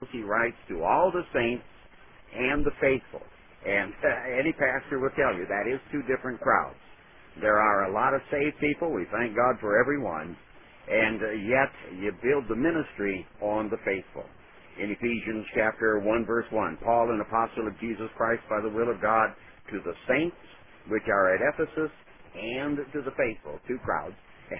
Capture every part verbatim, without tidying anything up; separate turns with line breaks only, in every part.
he writes to all the saints and the faithful. And uh, any pastor will tell you that is two different crowds. There are a lot of saved people. We thank God for everyone. And uh, yet you build the ministry on the faithful. In Ephesians chapter one, verse one, Paul, an apostle of Jesus Christ by the will of God, to the saints which are at Ephesus, and to the faithful, two crowds.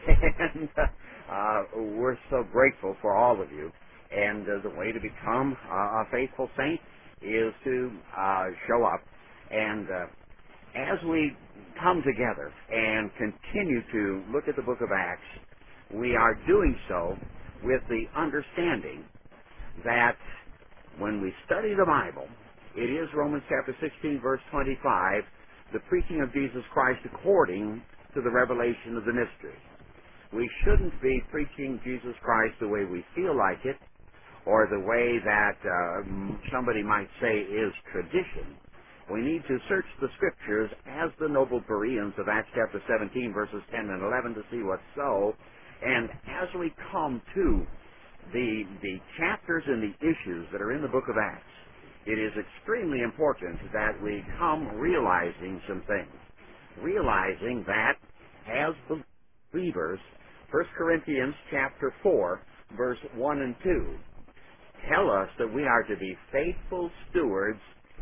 And uh, we're so grateful for all of you. And uh, the way to become uh, a faithful saint is to uh, show up. And uh, as we come together and continue to look at the book of Acts, we are doing so with the understanding that when we study the Bible, it is Romans chapter sixteen, verse twenty-five, the preaching of Jesus Christ according to the revelation of the mystery. We shouldn't be preaching Jesus Christ the way we feel like it, or the way that uh, somebody might say is tradition. We need to search the Scriptures as the noble Bereans of Acts chapter seventeen, verses ten and eleven, to see what's so. And as we come to the, the chapters and the issues that are in the book of Acts, it is extremely important that we come realizing some things. Realizing that as believers, First Corinthians chapter four, verse one and two, tell us that we are to be faithful stewards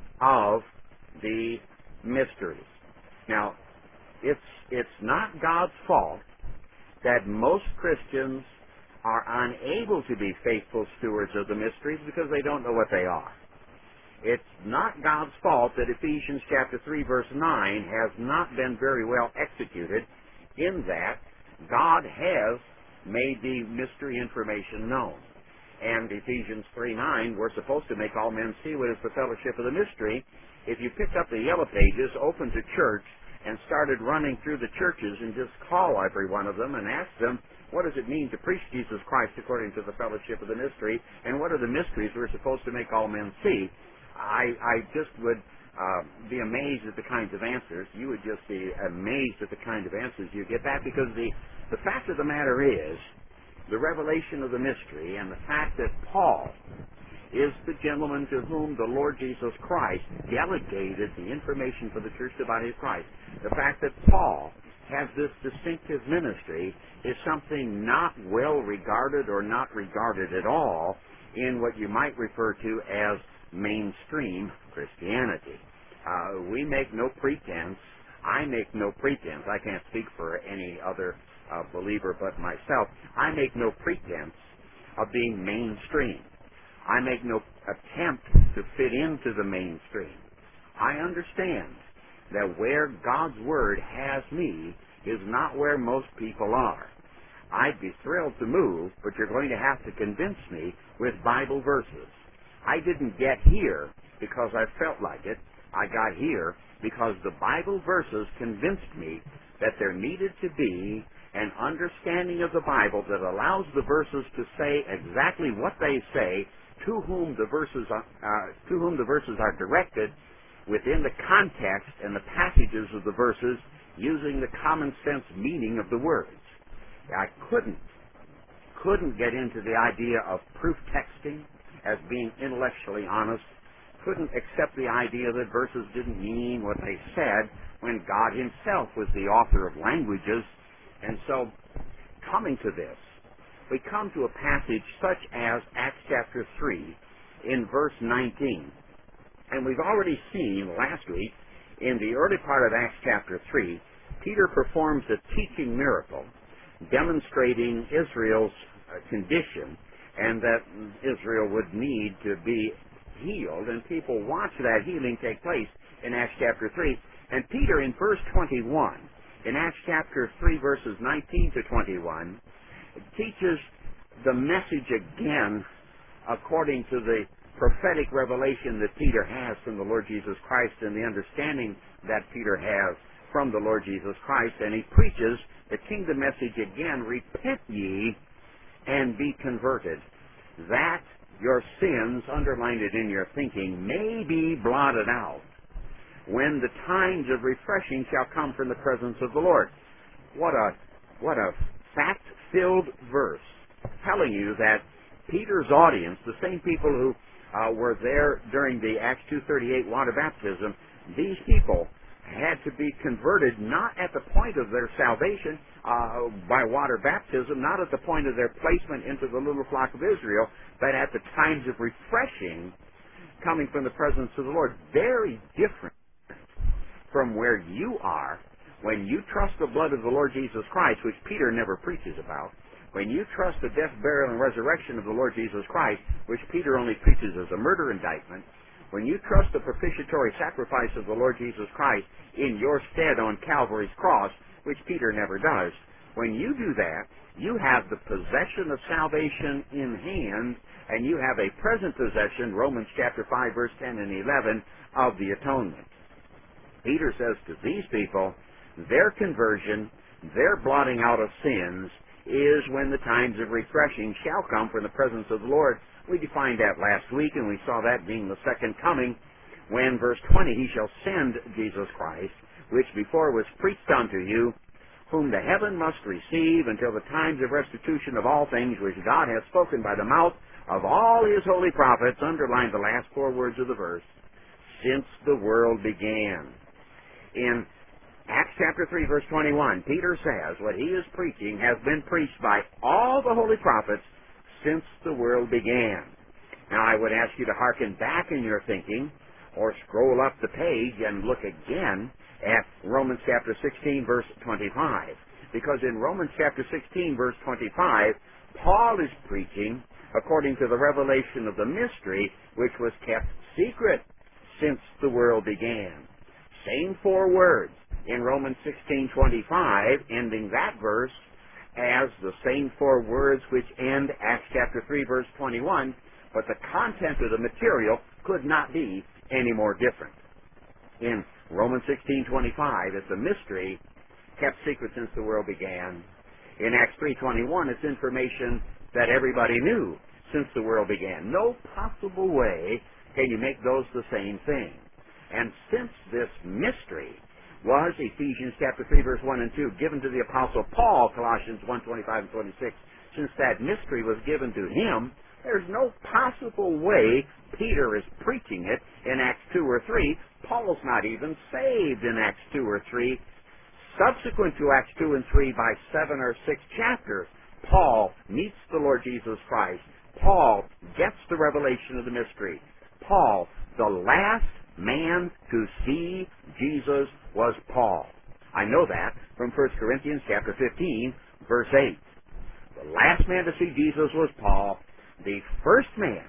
of the mysteries. Now, it's it's not God's fault that most Christians are unable to be faithful stewards of the mysteries because they don't know what they are. It's not God's fault that Ephesians chapter three, verse nine has not been very well executed, in that God has made the mystery information known. And Ephesians three nine, we're supposed to make all men see what is the fellowship of the mystery. If you picked up the yellow pages, opened to church, and started running through the churches and just call every one of them and ask them, what does it mean to preach Jesus Christ according to the fellowship of the mystery, and what are the mysteries we're supposed to make all men see? I, I just would uh, be amazed at the kinds of answers. You would just be amazed at the kind of answers you get back, because the, the fact of the matter is, the revelation of the mystery and the fact that Paul is the gentleman to whom the Lord Jesus Christ delegated the information for the church, the body of Christ. The fact that Paul has this distinctive ministry is something not well regarded or not regarded at all in what you might refer to as mainstream Christianity. Uh, we make no pretense. I make no pretense. I can't speak for any other uh, believer but myself. I make no pretense of being mainstream. I make no attempt to fit into the mainstream. I understand that where God's Word has me is not where most people are. I'd be thrilled to move, but you're going to have to convince me with Bible verses. I didn't get here because I felt like it. I got here because the Bible verses convinced me that there needed to be an understanding of the Bible that allows the verses to say exactly what they say, to whom the verses are, uh, to whom the verses are directed, within the context and the passages of the verses, using the common sense meaning of the words. I couldn't couldn't get into the idea of proof texting as being intellectually honest. Couldn't accept the idea that verses didn't mean what they said when God Himself was the author of languages. And so, coming to this, we come to a passage such as Acts chapter three in verse nineteen. And we've already seen last week, in the early part of Acts chapter three, Peter performs a teaching miracle demonstrating Israel's uh, condition, and that Israel would need to be healed, and people watch that healing take place in Acts chapter three. And Peter, in verse twenty-one, in Acts chapter three, verses nineteen to twenty-one, teaches the message again according to the prophetic revelation that Peter has from the Lord Jesus Christ and the understanding that Peter has from the Lord Jesus Christ. And he preaches the kingdom message again: repent ye and be converted, that your sins, underline it in your thinking, may be blotted out when the times of refreshing shall come from the presence of the Lord. What a what a fact-filled verse, telling you that Peter's audience, the same people who uh, were there during the Acts two thirty-eight water baptism, these people had to be converted not at the point of their salvation uh, by water baptism, not at the point of their placement into the little flock of Israel, but at the times of refreshing coming from the presence of the Lord. Very different from where you are when you trust the blood of the Lord Jesus Christ, which Peter never preaches about. When you trust the death, burial, and resurrection of the Lord Jesus Christ, which Peter only preaches as a murder indictment, when you trust the propitiatory sacrifice of the Lord Jesus Christ in your stead on Calvary's cross, which Peter never does, when you do that, you have the possession of salvation in hand, and you have a present possession, Romans chapter five, verse ten and eleven, of the atonement. Peter says to these people, their conversion, their blotting out of sins, is when the times of refreshing shall come from the presence of the Lord. We defined that last week, and we saw that being the second coming, when, verse twenty, he shall send Jesus Christ, which before was preached unto you, whom the heaven must receive until the times of restitution of all things which God hath spoken by the mouth of all his holy prophets. Underline the last four words of the verse, since the world began. In Acts chapter three, verse twenty-one, Peter says what he is preaching has been preached by all the holy prophets since the world began. Now, I would ask you to hearken back in your thinking, or scroll up the page and look again at Romans chapter sixteen, verse twenty-five. Because in Romans chapter sixteen, verse twenty-five, Paul is preaching according to the revelation of the mystery which was kept secret since the world began. Same four words in Romans sixteen twenty-five, ending that verse, as the same four words which end Acts chapter three, verse twenty-one, but the content of the material could not be any more different. In Romans sixteen twenty-five, it's a mystery kept secret since the world began. In Acts three twenty-one, it's information that everybody knew since the world began. No possible way can you make those the same thing. And since this mystery was, Ephesians chapter three, verse one and two, given to the Apostle Paul, Colossians one, twenty-five and twenty-six, since that mystery was given to him, there's no possible way Peter is preaching it in Acts two or three. Paul's not even saved in Acts two or three. Subsequent to Acts two and three, by seven or six chapters, Paul meets the Lord Jesus Christ. Paul gets the revelation of the mystery. Paul, the last man to see Jesus, was Paul. I know that from First Corinthians chapter fifteen, verse eight. The last man to see Jesus was Paul. The first man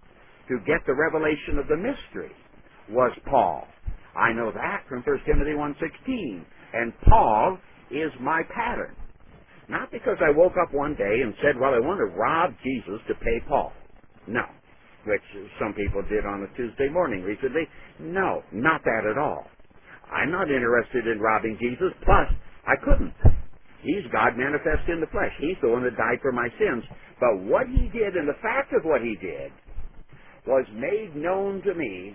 to get the revelation of the mystery was Paul. I know that from First Timothy one sixteen. And Paul is my pattern. Not because I woke up one day and said, well, I want to rob Jesus to pay Paul. No. Which some people did on a Tuesday morning recently. No, not that at all. I'm not interested in robbing Jesus. Plus, I couldn't. He's God manifest in the flesh. He's the one that died for my sins. But what he did, and the fact of what he did, was made known to me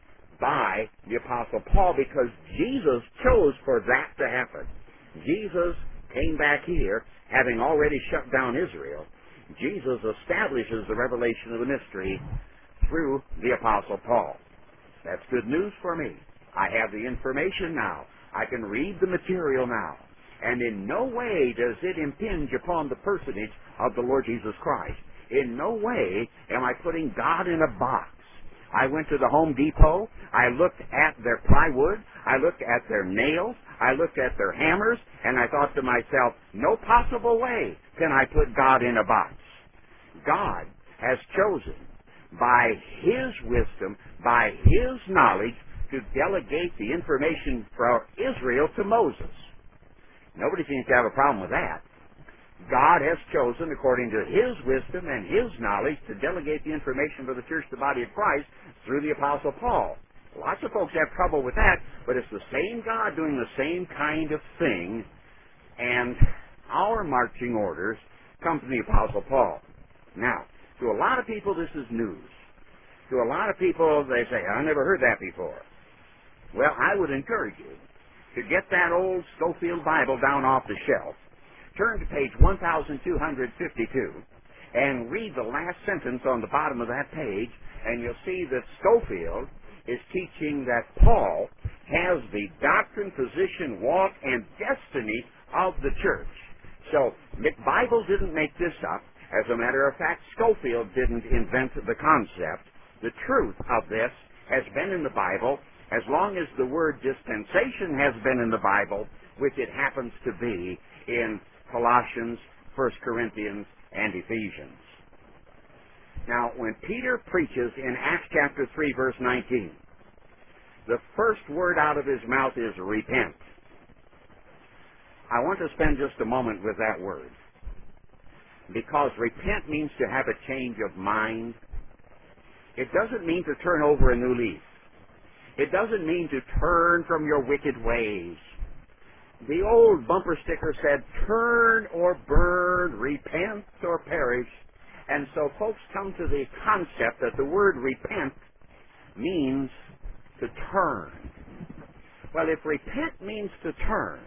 by the Apostle Paul, because Jesus chose for that to happen. Jesus came back here, having already shut down Israel. Jesus establishes the revelation of the mystery through the Apostle Paul. That's good news for me. I have the information now. I can read the material now. And in no way does it impinge upon the personage of the Lord Jesus Christ. In no way am I putting God in a box. I went to the Home Depot. I looked at their plywood. I looked at their nails. I looked at their hammers. And I thought to myself, no possible way can I put God in a box. God has chosen, by his wisdom, by his knowledge, to delegate the information for Israel to Moses. Nobody seems to have a problem with that. God has chosen, according to his wisdom and his knowledge, to delegate the information for the church, the body of Christ, through the Apostle Paul. Lots of folks have trouble with that, but it's the same God doing the same kind of thing, and our marching orders come from the Apostle Paul. Now, to a lot of people, this is news. To a lot of people, they say, I never heard that before. Well, I would encourage you to get that old Scofield Bible down off the shelf, turn to page one thousand two hundred fifty-two, and read the last sentence on the bottom of that page, and you'll see that Scofield is teaching that Paul has the doctrine, position, walk, and destiny of the church. So, Bible didn't make this up. As a matter of fact, Scofield didn't invent the concept. The truth of this has been in the Bible as long as the word dispensation has been in the Bible, which it happens to be in Colossians, First Corinthians, and Ephesians. Now, when Peter preaches in Acts chapter three, verse nineteen, the first word out of his mouth is repent. I want to spend just a moment with that word, because repent means to have a change of mind. It doesn't mean to turn over a new leaf. It doesn't mean to turn from your wicked ways. The old bumper sticker said, turn or burn, repent or perish. And so folks come to the concept that the word repent means to turn. Well, if repent means to turn,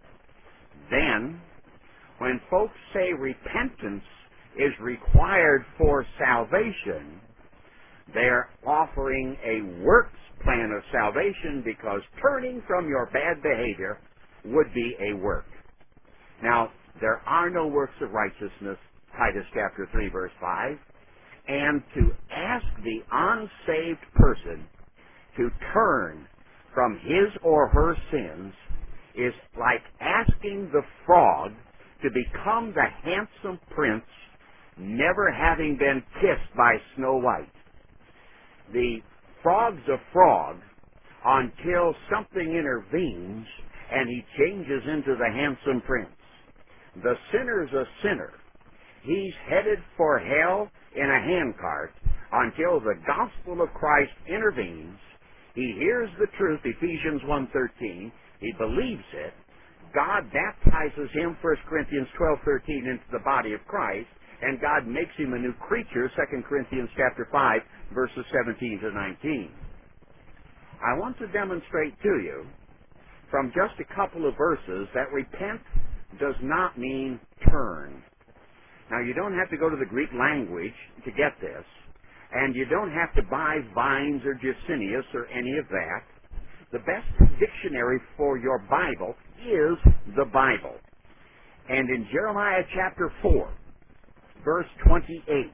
then when folks say repentance is required for salvation, they're offering a works plan of salvation, because turning from your bad behavior would be a work. Now, there are no works of righteousness, Titus chapter three, verse five, and to ask the unsaved person to turn from his or her sins is like asking the frog to become the handsome prince, never having been kissed by Snow White. The frog's a frog until something intervenes and he changes into the handsome prince. The sinner's a sinner. He's headed for hell in a handcart until the gospel of Christ intervenes. He hears the truth, Ephesians one thirteen. He believes it. God baptizes him, First Corinthians twelve thirteen, into the body of Christ, and God makes him a new creature, Second Corinthians chapter five, verses seventeen to nineteen. I want to demonstrate to you from just a couple of verses that repent does not mean turn. Now, you don't have to go to the Greek language to get this, and you don't have to buy Vines or Gesenius or any of that. The best dictionary for your Bible is the Bible. And in Jeremiah chapter four, verse twenty-eight,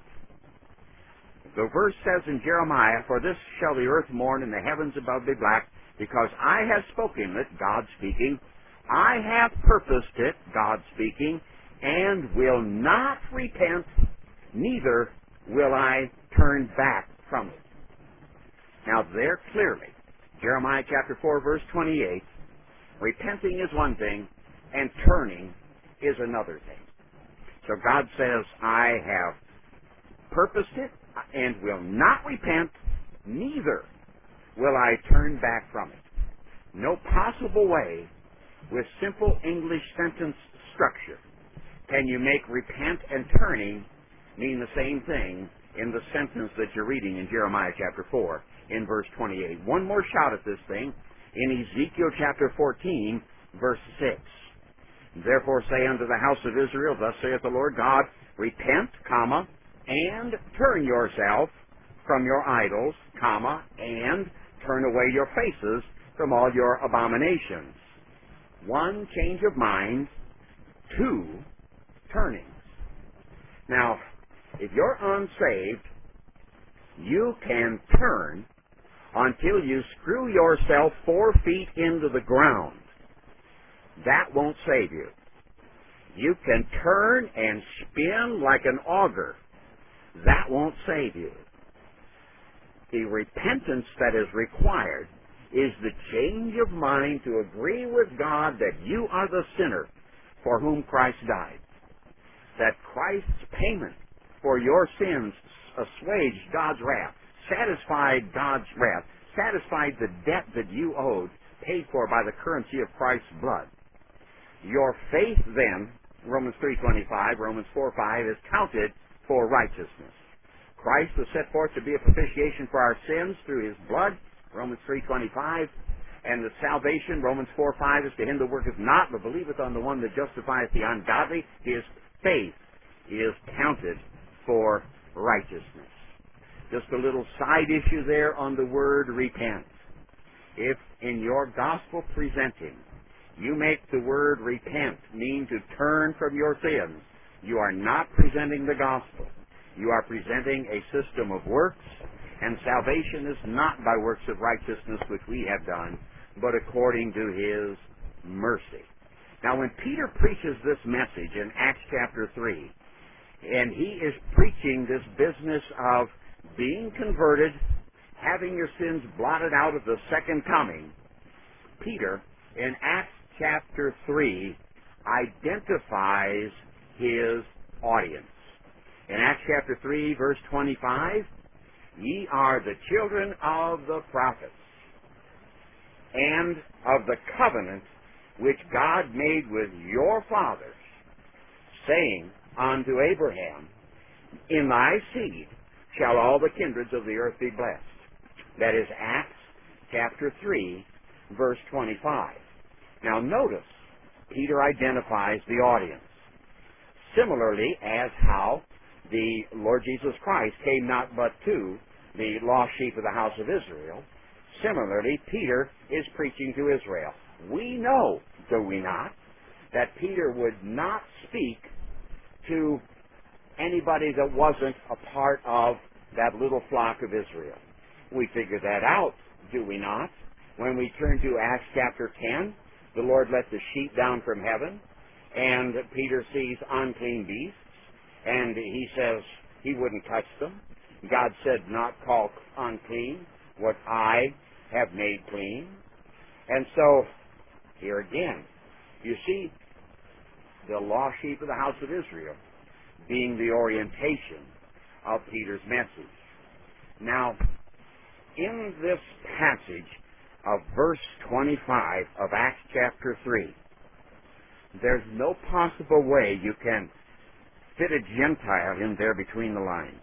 the verse says in Jeremiah, for this shall the earth mourn and the heavens above be black, because I have spoken it, God speaking, I have purposed it, God speaking, and will not repent, neither will I turn back from it. Now there clearly, Jeremiah chapter four, verse twenty-eight, repenting is one thing, and turning is another thing. So God says, I have purposed it, and will not repent, neither will I turn back from it. No possible way, with simple English sentence structure, can you make repent and turning mean the same thing in the sentence that you're reading in Jeremiah chapter four, in verse twenty-eight. One more shot at this thing in Ezekiel chapter fourteen, verse six. Therefore say unto the house of Israel, thus saith the Lord God, repent, comma, and turn yourself from your idols, comma, and turn away your faces from all your abominations. One, change of mind. Two, turnings. Now, if you're unsaved, you can turn until you screw yourself four feet into the ground. That won't save you. You can turn and spin like an auger. That won't save you. The repentance that is required is the change of mind to agree with God that you are the sinner for whom Christ died. That Christ's payment for your sins assuaged God's wrath, satisfied God's wrath, satisfied the debt that you owed, paid for by the currency of Christ's blood. Your faith then, Romans three twenty-five, Romans four five, is counted for righteousness. Christ was set forth to be a propitiation for our sins through his blood, Romans three twenty-five, and the salvation, Romans four five, is to him that worketh not, but believeth on the one that justifieth the ungodly. His faith is counted for righteousness. Just a little side issue there on the word repent. If in your gospel presenting you make the word repent mean to turn from your sins, you are not presenting the gospel. You are presenting a system of works, and salvation is not by works of righteousness which we have done, but according to His mercy. Now, when Peter preaches this message in Acts chapter three, and he is preaching this business of being converted, having your sins blotted out of the second coming, Peter, in Acts chapter three, identifies his audience. In Acts chapter three, verse twenty-five, ye are the children of the prophets, and of the covenant which God made with your fathers, saying unto Abraham, in thy seed shall all the kindreds of the earth be blessed. That is Acts chapter three, verse twenty-five. Now notice, Peter identifies the audience. Similarly, as how the Lord Jesus Christ came not but to the lost sheep of the house of Israel, similarly, Peter is preaching to Israel. We know, do we not, that Peter would not speak to anybody that wasn't a part of that little flock of Israel. We figure that out, do we not? When we turn to Acts chapter ten, the Lord let the sheep down from heaven, and Peter sees unclean beasts, and he says he wouldn't touch them. God said, not call unclean what I have made clean. And so, here again, you see the lost sheep of the house of Israel being the orientation of Peter's message. Now, in this passage of verse twenty-five of Acts chapter three, there's no possible way you can fit a Gentile in there between the lines.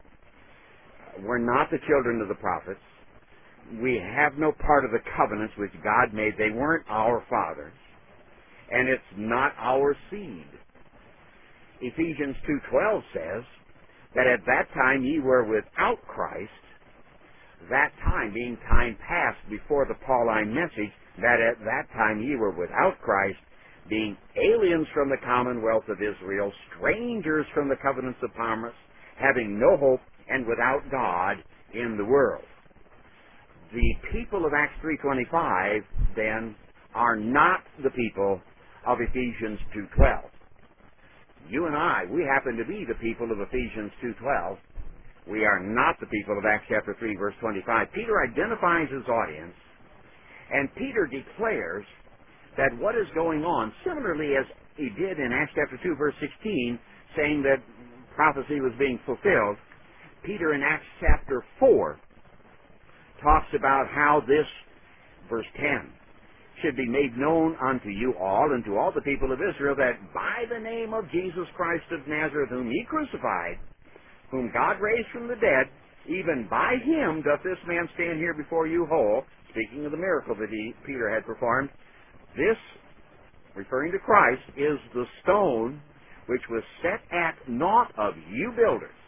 We're not the children of the prophets. We have no part of the covenants which God made. They weren't our fathers. And it's not our seed. Ephesians two twelve says that at that time ye were without Christ, that time being time past before the Pauline message, that at that time ye were without Christ, being aliens from the commonwealth of Israel, strangers from the covenants of promise, having no hope and without God in the world. The people of Acts three twenty-five, then, are not the people of Ephesians two twelve. You and I, we happen to be the people of Ephesians two twelve. We are not the people of Acts chapter three, verse twenty-five. Peter identifies his audience, and Peter declares that what is going on, similarly as he did in Acts chapter two, verse sixteen, saying that prophecy was being fulfilled, Peter in Acts chapter four talks about how this, verse ten, should be made known unto you all and to all the people of Israel that by the name of Jesus Christ of Nazareth, whom ye crucified, whom God raised from the dead, even by him doth this man stand here before you whole, speaking of the miracle that he, Peter had performed. This, referring to Christ, is the stone which was set at naught of you builders,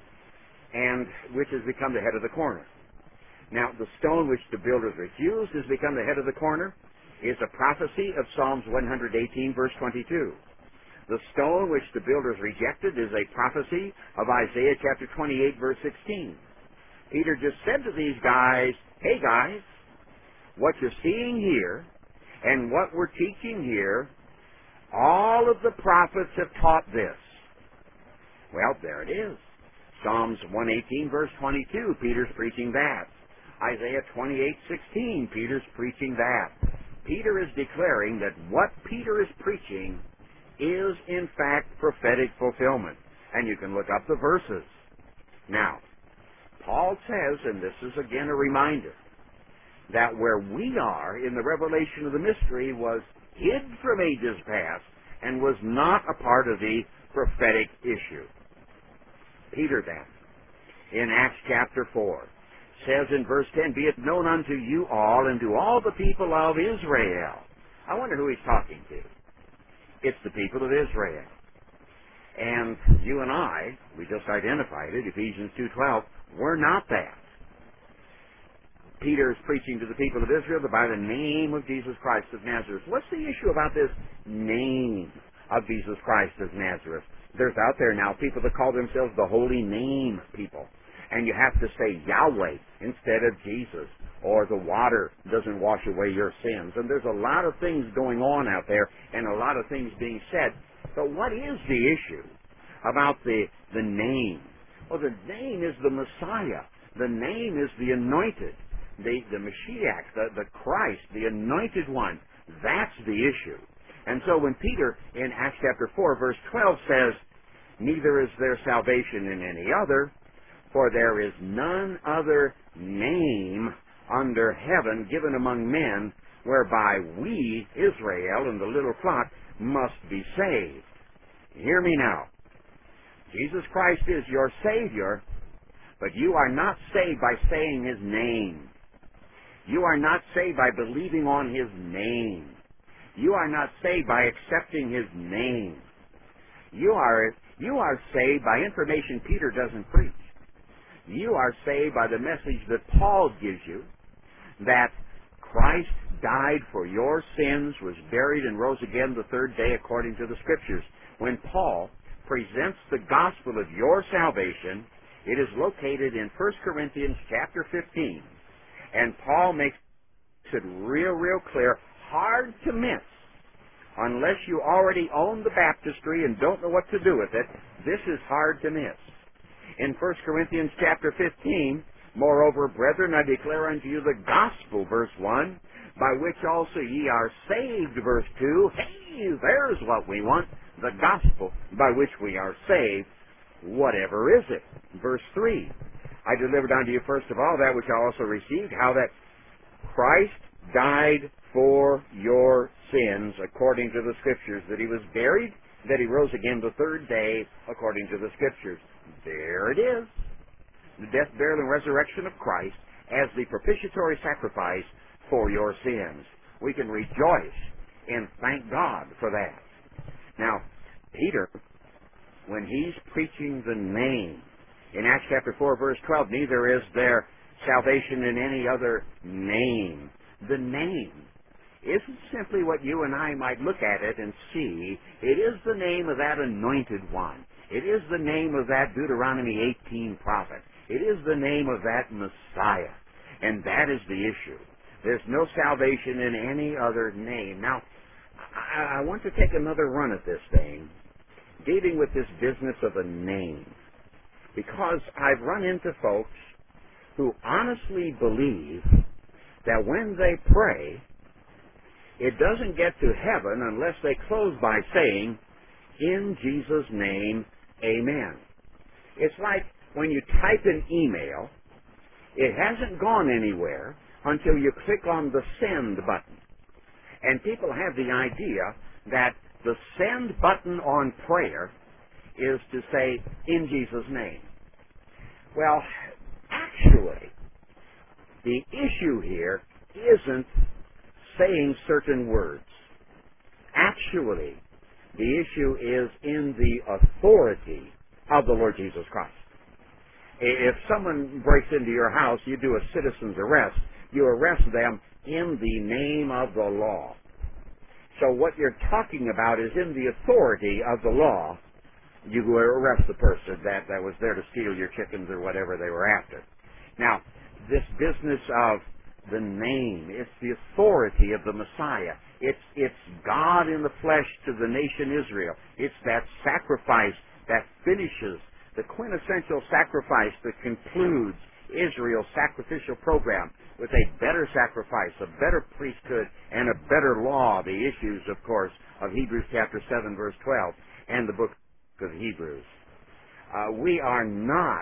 and which has become the head of the corner. Now, the stone which the builders refused has become the head of the corner is a prophecy of Psalms one eighteen, verse twenty-two. The stone which the builders rejected is a prophecy of Isaiah chapter twenty-eight, verse sixteen. Peter just said to these guys, hey guys, what you're seeing here and what we're teaching here, all of the prophets have taught this. Well, there it is. Psalms one eighteen, verse twenty-two, Peter's preaching that. Isaiah twenty-eight, sixteen, Peter's preaching that. Peter is declaring that what Peter is preaching is, in fact, prophetic fulfillment. And you can look up the verses. Now, Paul says, and this is again a reminder, that where we are in the revelation of the mystery was hid from ages past and was not a part of the prophetic issue. Peter then, in Acts chapter four, says in verse ten, be it known unto you all and to all the people of Israel. I wonder who he's talking to. It's the people of Israel. And you and I, we just identified it, Ephesians two twelve, we're not that. Peter is preaching to the people of Israel by the name of Jesus Christ of Nazareth. What's the issue about this name of Jesus Christ of Nazareth? There's out there now people that call themselves the Holy Name people. And you have to say Yahweh instead of Jesus. Or the water doesn't wash away your sins. And there's a lot of things going on out there and a lot of things being said. But what is the issue about the, the name? Well, the name is the Messiah. The name is the anointed. The, the Mashiach, the, the Christ, the anointed one. That's the issue. And so when Peter in Acts chapter four verse twelve says, neither is there salvation in any other, for there is none other name under heaven given among men whereby we, Israel and the little flock, must be saved. Hear me now. Jesus Christ is your Savior, but you are not saved by saying His name. You are not saved by believing on His name. You are not saved by accepting His name. You are, you are saved by information Peter doesn't preach. You are saved by the message that Paul gives you, that Christ died for your sins, was buried, and rose again the third day according to the Scriptures. When Paul presents the gospel of your salvation, it is located in First Corinthians chapter fifteen. And Paul makes it real, real clear, hard to miss. Unless you already own the baptistry and don't know what to do with it, this is hard to miss. In First Corinthians chapter fifteen, moreover, brethren, I declare unto you the gospel, verse one, by which also ye are saved, verse two. Hey, there's what we want, the gospel by which we are saved. Whatever is it? Verse three, I delivered unto you first of all that which I also received, how that Christ died for your sins according to the Scriptures, that He was buried, that He rose again the third day according to the Scriptures. There it is. The death, burial, and resurrection of Christ as the propitiatory sacrifice for your sins. We can rejoice and thank God for that. Now, Peter, when he's preaching the name, in Acts chapter four, verse twelve, neither is there salvation in any other name. The name isn't simply what you and I might look at it and see. It is the name of that anointed one. It is the name of that Deuteronomy eighteen prophet. It is the name of that Messiah. And that is the issue. There's no salvation in any other name. Now, I, I want to take another run at this thing, dealing with this business of a name. Because I've run into folks who honestly believe that when they pray, it doesn't get to heaven unless they close by saying, in Jesus' name, amen. It's like when you type an email, it hasn't gone anywhere until you click on the send button. And people have the idea that the send button on prayer is to say, in Jesus' name. Well, actually, the issue here isn't saying certain words. Actually, the issue is in the authority of the Lord Jesus Christ. If someone breaks into your house, you do a citizen's arrest. You arrest them in the name of the law. So what you're talking about is in the authority of the law. You arrest the person that, that was there to steal your chickens or whatever they were after. Now, this business of the name, it's the authority of the Messiah. It's, it's God in the flesh to the nation Israel. It's that sacrifice that finishes, the quintessential sacrifice that concludes Israel's sacrificial program with a better sacrifice, a better priesthood, and a better law. The issues, of course, of Hebrews chapter seven, verse twelve, and the book of Hebrews. Uh, we are not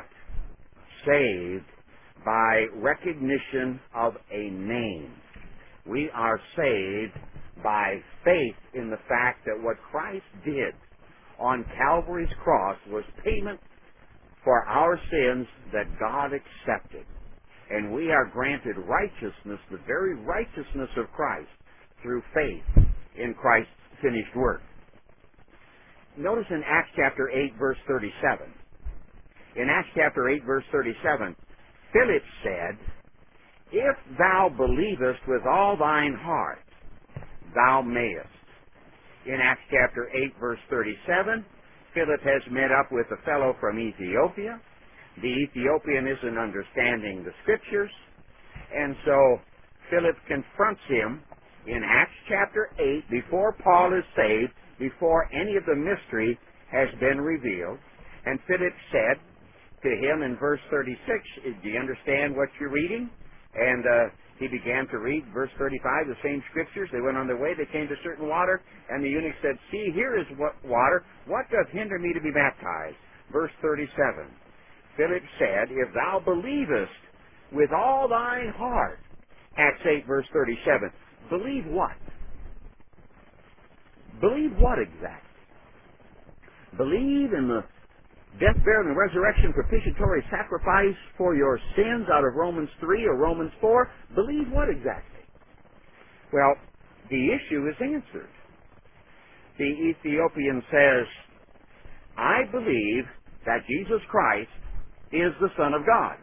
saved by recognition of a name. We are saved by faith in the fact that what Christ did on Calvary's cross was payment for our sins that God accepted. And we are granted righteousness, the very righteousness of Christ, through faith in Christ's finished work. notice in Acts chapter eight, verse thirty-seven. In Acts chapter eight, verse thirty-seven, Philip said, "If thou believest with all thine heart, thou mayest." In Acts chapter eight, verse thirty-seven, Philip has met up with a fellow from Ethiopia. The Ethiopian isn't understanding the Scriptures, and so Philip confronts him in Acts chapter eight, before Paul is saved, before any of the mystery has been revealed. And Philip said to him in verse thirty-six, "Do you understand what you're reading?" And uh, he began to read verse thirty-five, the same Scriptures. They went on their way. They came to certain water, and the eunuch said, "See, here is what water. What doth hinder me to be baptized?" Verse thirty-seven. Philip said, "If thou believest with all thine heart." Acts eight, verse thirty-seven. Believe what? Believe what exactly? Believe in the death, burial, and resurrection, propitiatory sacrifice for your sins out of Romans three or Romans four. Believe what exactly? Well, the issue is answered. The Ethiopian says, "I believe that Jesus Christ is the Son of God."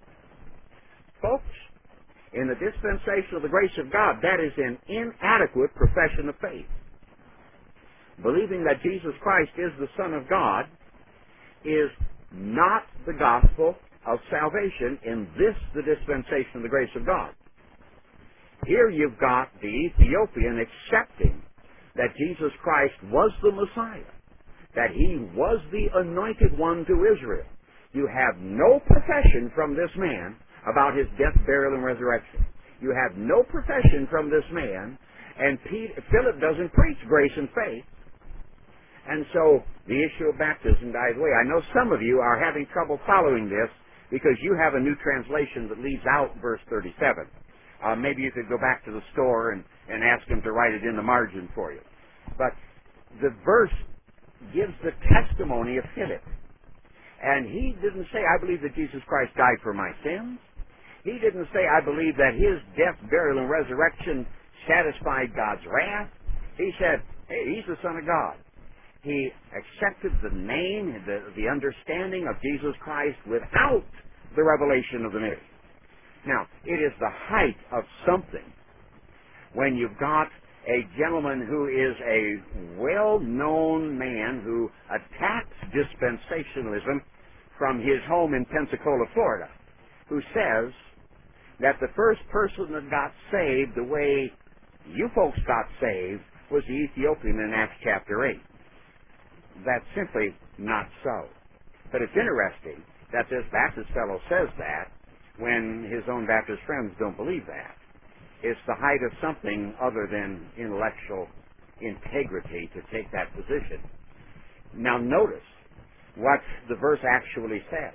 Folks, in the dispensation of the grace of God, that is an inadequate profession of faith. Believing that Jesus Christ is the Son of God is not the gospel of salvation in this, the dispensation of the grace of God. Here you've got the Ethiopian accepting that Jesus Christ was the Messiah, that he was the anointed one to Israel. You have no profession from this man about his death, burial, and resurrection. You have no profession from this man, and Pete, Philip doesn't preach grace and faith. And so the issue of baptism dies away. I know some of you are having trouble following this because you have a new translation that leaves out verse thirty-seven. Uh, maybe you could go back to the store and, and ask them to write it in the margin for you. But the verse gives the testimony of Philip. And he didn't say, "I believe that Jesus Christ died for my sins." He didn't say, "I believe that his death, burial, and resurrection satisfied God's wrath." He said, "Hey, he's the Son of God." He accepted the name, the, the understanding of Jesus Christ without the revelation of the mystery. Now, it is the height of something when you've got a gentleman who is a well-known man who attacks dispensationalism from his home in Pensacola, Florida, who says that the first person that got saved the way you folks got saved was the Ethiopian in Acts chapter eight. That's simply not so. But it's interesting that this Baptist fellow says that when his own Baptist friends don't believe that. It's the height of something other than intellectual integrity to take that position. Now notice what the verse actually says.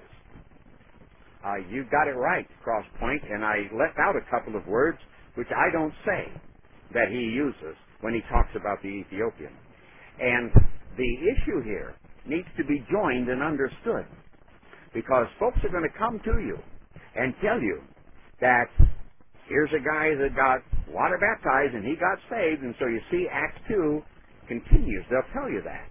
Uh, you got it right, Cross Point, and I left out a couple of words which I don't say that he uses when he talks about the Ethiopian. And the issue here needs to be joined and understood, because folks are going to come to you and tell you that here's a guy that got water baptized and he got saved, and so you see Acts two continues. They'll tell you that.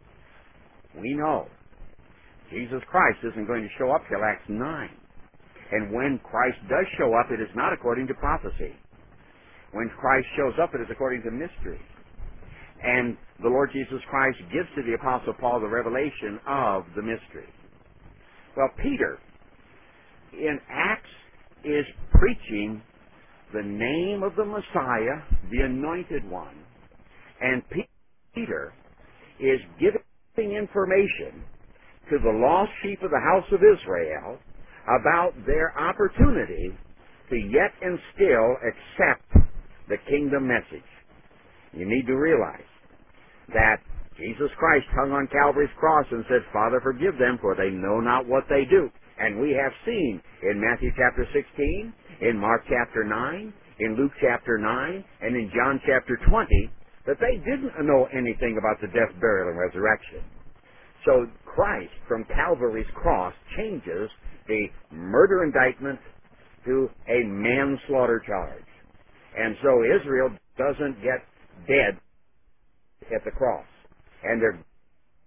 We know Jesus Christ isn't going to show up till Acts nine. And when Christ does show up, it is not according to prophecy. When Christ shows up, it is according to mystery. And the Lord Jesus Christ gives to the Apostle Paul the revelation of the mystery. Well, Peter, in Acts, is preaching the name of the Messiah, the Anointed One. And Peter is giving information to the lost sheep of the house of Israel about their opportunity to yet and still accept the kingdom message. You need to realize that Jesus Christ hung on Calvary's cross and said, "Father, forgive them, for they know not what they do." And we have seen in Matthew chapter sixteen, in Mark chapter nine, in Luke chapter nine, and in John chapter twenty, that they didn't know anything about the death, burial, and resurrection. So Christ, from Calvary's cross, changes a murder indictment to a manslaughter charge. And so Israel doesn't get dead at the cross. And they're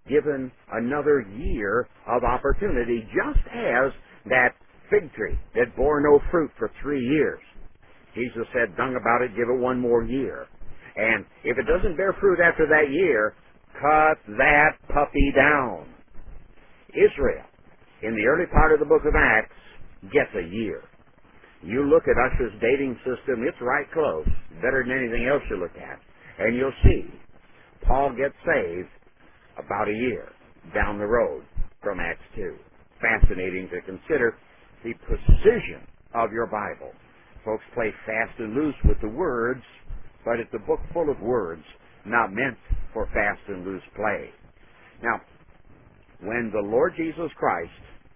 given another year of opportunity, just as that fig tree that bore no fruit for three years. Jesus said, dung about it, give it one more year. And if it doesn't bear fruit after that year, cut that puppy down. Israel, in the early part of the book of Acts, gets a year. You look at Ussher's dating system, it's right close, better than anything else you look at. And you'll see Paul gets saved about a year down the road from Acts two. Fascinating to consider the precision of your Bible. Folks play fast and loose with the words, but it's a book full of words, not meant for fast and loose play. Now, when the Lord Jesus Christ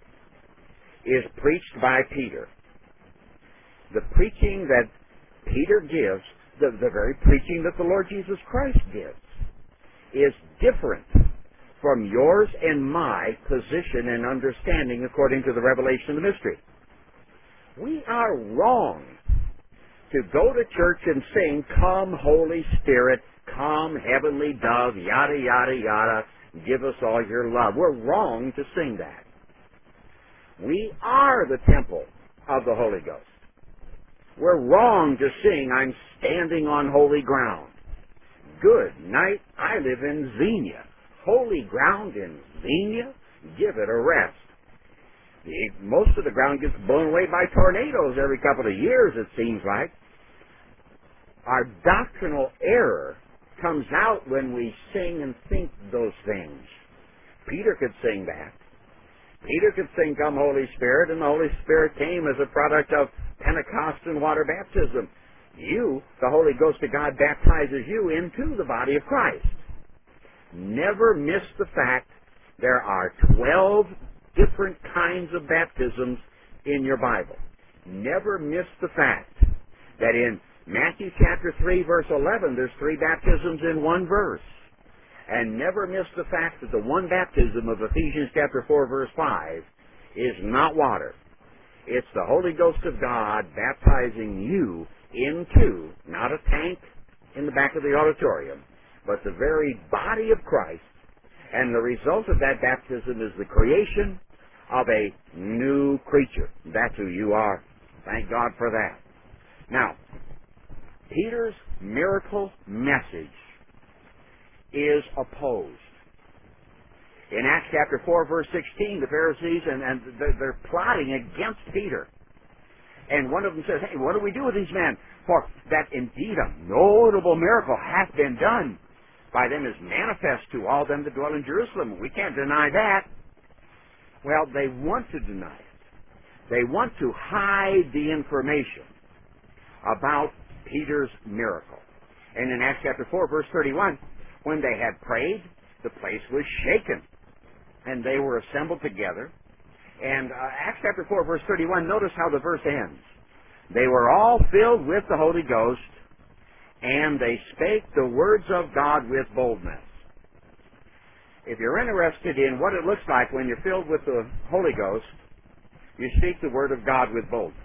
is preached by Peter, the preaching that Peter gives, the, the very preaching that the Lord Jesus Christ gives, is different from yours and my position and understanding according to the revelation of the mystery. We are wrong to go to church and sing, "Come, Holy Spirit, come, heavenly dove, yada, yada, yada, give us all your love." We're wrong to sing that. We are the temple of the Holy Ghost. We're wrong to sing, "I'm standing on holy ground." Good night, I live in Xenia. Holy ground in Xenia? Give it a rest. The, most of the ground gets blown away by tornadoes every couple of years, it seems like. Our doctrinal error comes out when we sing and think those things. Peter could sing that. Peter could sing, "Come, Holy Spirit," and the Holy Spirit came as a product of Pentecost and water baptism. You, the Holy Ghost of God, baptizes you into the body of Christ. Never miss the fact there are twelve different kinds of baptisms in your Bible. Never miss the fact that in Matthew chapter three, verse eleven, there's three baptisms in one verse. And never miss the fact that the one baptism of Ephesians chapter four, verse five is not water. It's the Holy Ghost of God baptizing you into, not a tank in the back of the auditorium, but the very body of Christ. And the result of that baptism is the creation of a new creature. That's who you are. Thank God for that. Now, Peter's miracle message is opposed. In Acts chapter four, verse sixteen, the Pharisees, and, and they're, they're plotting against Peter. And one of them says, "Hey, what do we do with these men? For that indeed a notable miracle hath been done by them is manifest to all them that dwell in Jerusalem." We can't deny that. Well, they want to deny it. They want to hide the information about Peter's miracle. And in Acts chapter four, verse thirty-one, when they had prayed, the place was shaken, and they were assembled together. And uh, Acts chapter four, verse thirty-one, notice how the verse ends. They were all filled with the Holy Ghost, and they spake the words of God with boldness. If you're interested in what it looks like when you're filled with the Holy Ghost, you speak the word of God with boldness.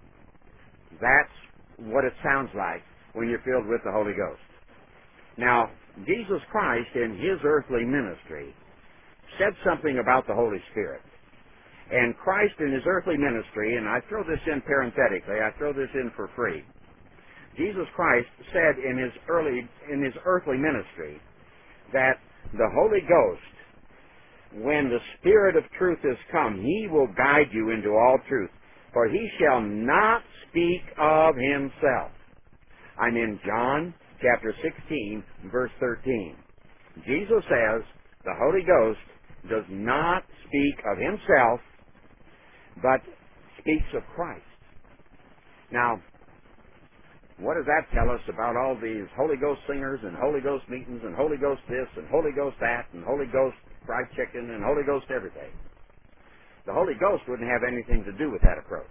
That's what it sounds like when you're filled with the Holy Ghost. Now, Jesus Christ in His earthly ministry said something about the Holy Spirit. And Christ in His earthly ministry, and I throw this in parenthetically, I throw this in for free. Jesus Christ said in His early, in His earthly ministry that the Holy Ghost, when the Spirit of truth is come, He will guide you into all truth. For He shall not speak of Himself. I'm in John chapter sixteen, verse thirteen. Jesus says the Holy Ghost does not speak of Himself, but speaks of Christ. Now, what does that tell us about all these Holy Ghost singers and Holy Ghost meetings and Holy Ghost this and Holy Ghost that and Holy Ghost fried chicken and Holy Ghost everything? The Holy Ghost wouldn't have anything to do with that approach.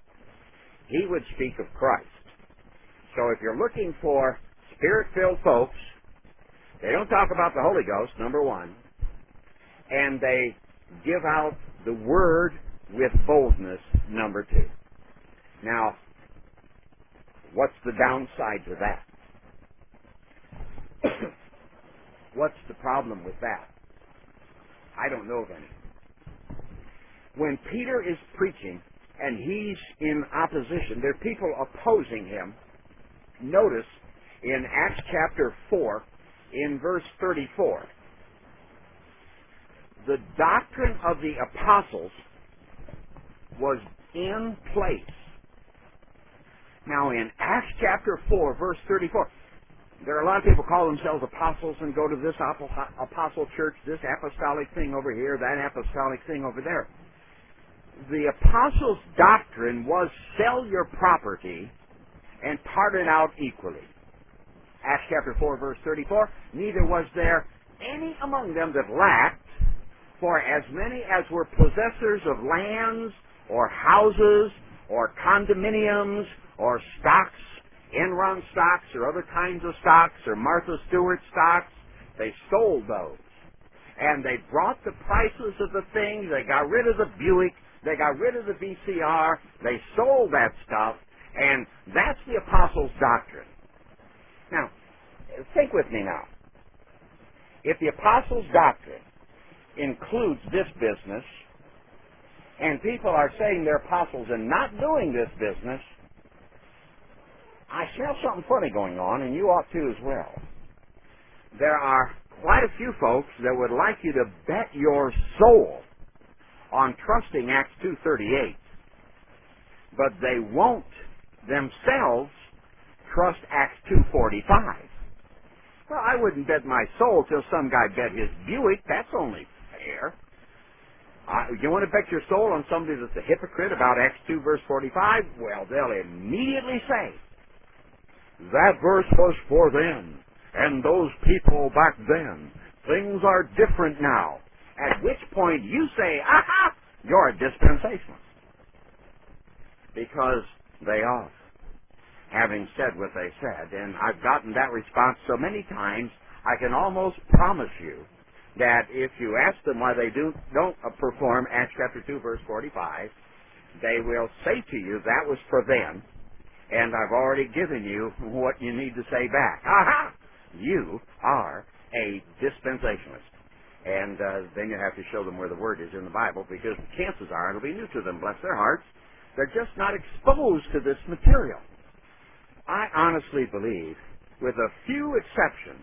He would speak of Christ. So if you're looking for Spirit-filled folks, they don't talk about the Holy Ghost, number one, and they give out the Word with boldness, number two. Now, what's the downside to that? What's the problem with that? I don't know of any. When Peter is preaching and he's in opposition, there are people opposing him. Notice in Acts chapter four, in verse thirty-four, the doctrine of the apostles was in place. Now in Acts chapter four, verse thirty-four, there are a lot of people call themselves apostles and go to this apostle church, this apostolic thing over here, that apostolic thing over there. The apostles' doctrine was sell your property and part it out equally. Acts chapter four, verse thirty-four, neither was there any among them that lacked, for as many as were possessors of lands or houses or condominiums or stocks, Enron stocks or other kinds of stocks or Martha Stewart stocks, they sold those. And they brought the prices of the things, they got rid of the Buick, they got rid of the V C R, they sold that stuff, and that's the apostles' doctrine. Now, think with me now. If the apostles' doctrine includes this business, and people are saying they're apostles and not doing this business, I smell something funny going on, and you ought to as well. There are quite a few folks that would like you to bet your soul on trusting Acts two thirty-eight, but they won't themselves trust Acts two forty-five. Well, I wouldn't bet my soul till some guy bet his Buick. That's only fair. Uh, you want to bet your soul on somebody that's a hypocrite about Acts two verse forty-five? Well, they'll immediately say, that verse was for then, and those people back then. Things are different now. At which point you say, aha, you're a dispensationalist. Because they are, having said what they said. And I've gotten that response so many times, I can almost promise you that if you ask them why they do, don't perform Acts chapter two, verse forty-five, they will say to you, that was for then, and I've already given you what you need to say back. Aha! You are a dispensationalist. And uh, then you have to show them where the word is in the Bible, because the chances are it'll be new to them, bless their hearts. They're just not exposed to this material. I honestly believe, with a few exceptions,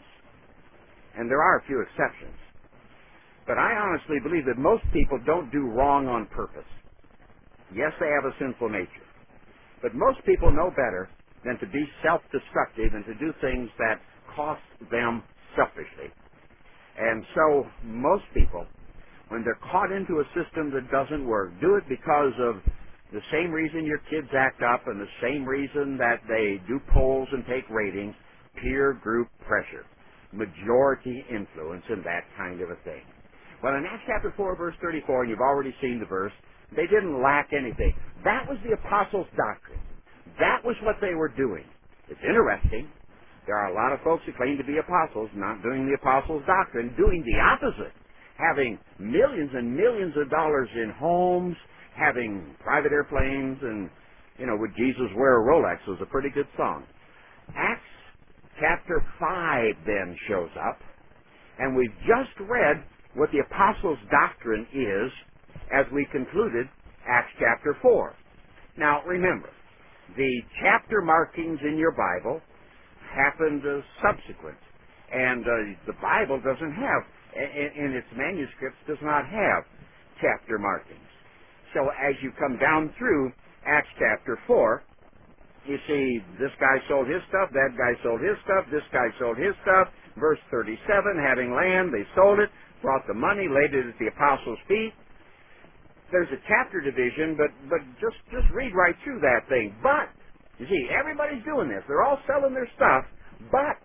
and there are a few exceptions, but I honestly believe that most people don't do wrong on purpose. Yes, they have a sinful nature, but most people know better than to be self-destructive and to do things that cost them selfishly. And so most people, when they're caught into a system that doesn't work, do it because of the same reason your kids act up and the same reason that they do polls and take ratings, peer group pressure, majority influence, and that kind of a thing. Well, in Acts chapter four, verse thirty-four, and you've already seen the verse, they didn't lack anything. That was the apostles' doctrine. That was what they were doing. It's interesting. There are a lot of folks who claim to be apostles, not doing the apostles' doctrine, doing the opposite, having millions and millions of dollars in homes, having private airplanes, and, you know, Would Jesus Wear a Rolex was a pretty good song. Acts chapter five then shows up, and we've just read what the apostles' doctrine is as we concluded Acts chapter four. Now, remember, the chapter markings in your Bible happened uh, subsequent, and uh, the Bible doesn't have, in, in its manuscripts, does not have chapter markings. So as you come down through Acts chapter four, you see this guy sold his stuff, that guy sold his stuff, this guy sold his stuff. Verse thirty-seven, having land, they sold it, brought the money, laid it at the apostles' feet. There's a chapter division, but but just just read right through that thing. But you see, everybody's doing this. They're all selling their stuff, but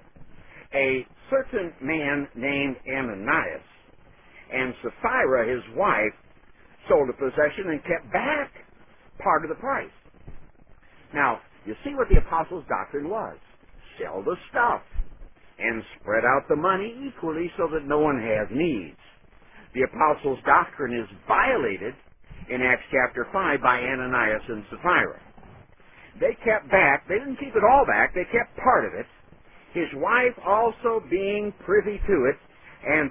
a certain man named Ananias and Sapphira, his wife, sold a possession and kept back part of the price. Now, you see what the apostles' doctrine was. Sell the stuff and spread out the money equally so that no one has needs. The apostles' doctrine is violated in Acts chapter five by Ananias and Sapphira. They kept back, they didn't keep it all back, they kept part of it, his wife also being privy to it, and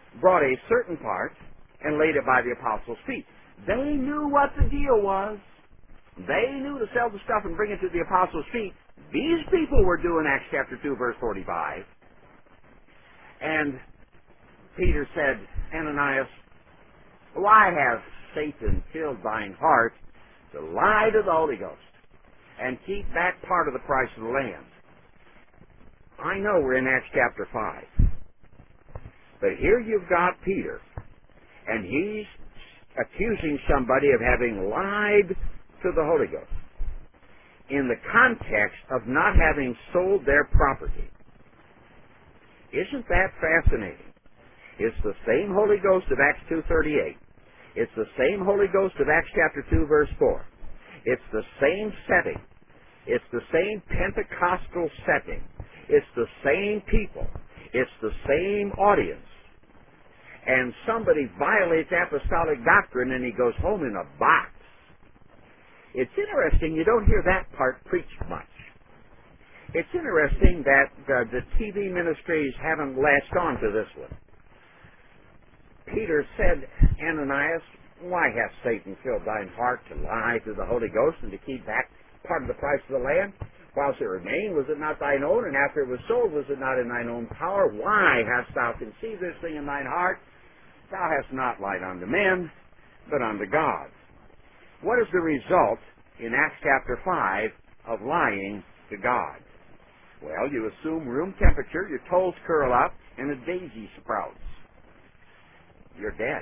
brought a certain part and laid it by the apostles' feet. They knew what the deal was. They knew to sell the stuff and bring it to the apostles' feet. These people were doing Acts chapter two, verse forty-five. And Peter said, Ananias, why hath Satan filled thine heart to lie to the Holy Ghost and keep back part of the price of the land? I know we're in Acts chapter five. But here you've got Peter, and he's accusing somebody of having lied to the Holy Ghost in the context of not having sold their property. Isn't that fascinating? It's the same Holy Ghost of Acts two thirty-eight. It's the same Holy Ghost of Acts chapter two, verse four. It's the same setting. It's the same Pentecostal setting. It's the same people. It's the same audience. And somebody violates apostolic doctrine and he goes home in a box. It's interesting, you don't hear that part preached much. It's interesting that uh, the T V ministries haven't latched on to this one. Peter said, Ananias, why hath Satan filled thine heart to lie to the Holy Ghost and to keep back part of the price of the land? Whilst it remained, was it not thine own? And after it was sold, was it not in thine own power? Why hast thou conceived this thing in thine heart? Thou hast not lied unto men, but unto God. What is the result in Acts chapter five of lying to God? Well, you assume room temperature, your toes curl up, and a daisy sprouts. You're dead.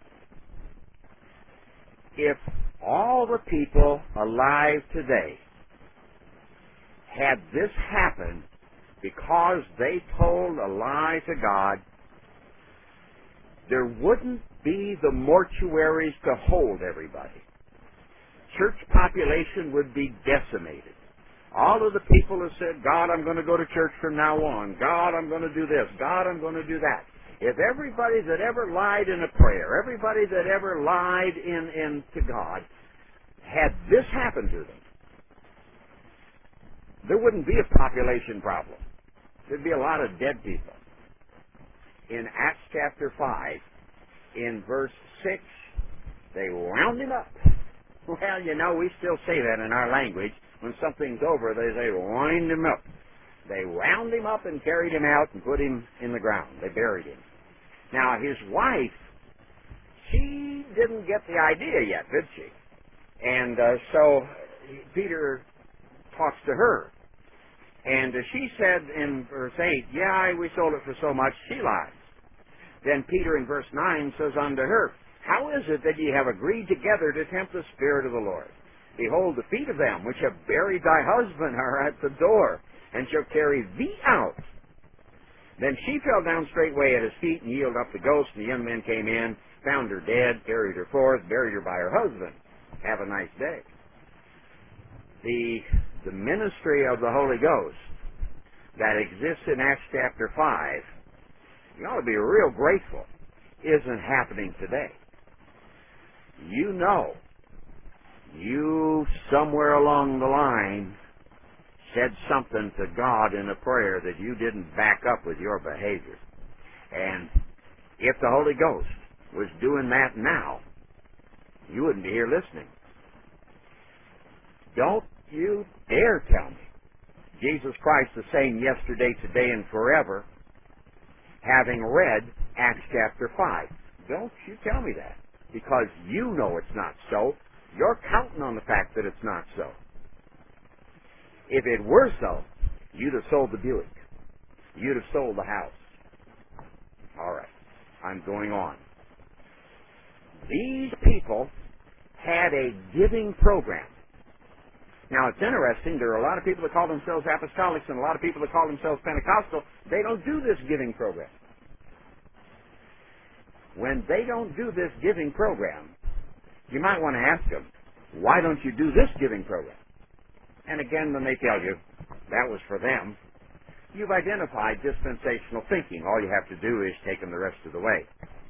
If all the people alive today had this happen because they told a lie to God, there wouldn't be the mortuaries to hold everybody. Church population would be decimated. All of the people who said, God, I'm going to go to church from now on. God, I'm going to do this. God, I'm going to do that. If everybody that ever lied in a prayer, everybody that ever lied in, in to God, had this happen to them, there wouldn't be a population problem. There'd be a lot of dead people. In Acts chapter five, in verse six, they wound him up. Well, you know, we still say that in our language. When something's over, they say, wind him up. They wound him up and carried him out and put him in the ground. They buried him. Now, his wife, she didn't get the idea yet, did she? And uh, so Peter talks to her. And uh, she said in verse eight, yeah, we sold it for so much. She lies. Then Peter in verse nine says unto her, how is it that ye have agreed together to tempt the Spirit of the Lord? Behold, the feet of them which have buried thy husband are at the door, and shall carry thee out. Then she fell down straightway at his feet and yielded up the ghost. And the young men came in, found her dead, carried her forth, buried her by her husband. Have a nice day. The, the ministry of the Holy Ghost that exists in Acts chapter five, you ought to be real grateful, isn't happening today. You know, you somewhere along the line said something to God in a prayer that you didn't back up with your behavior. And if the Holy Ghost was doing that now, you wouldn't be here listening. Don't you dare tell me Jesus Christ the same yesterday, today, and forever, having read Acts chapter five. Don't you tell me that, because you know it's not so. You're counting on the fact that it's not so. If it were so, you'd have sold the Buick. You'd have sold the house. All right, I'm going on. These people had a giving program. Now, it's interesting. There are a lot of people that call themselves apostolics and a lot of people that call themselves Pentecostal. They don't do this giving program. When they don't do this giving program, you might want to ask them, why don't you do this giving program? And again, when they tell you that was for them, you've identified dispensational thinking. All you have to do is take them the rest of the way.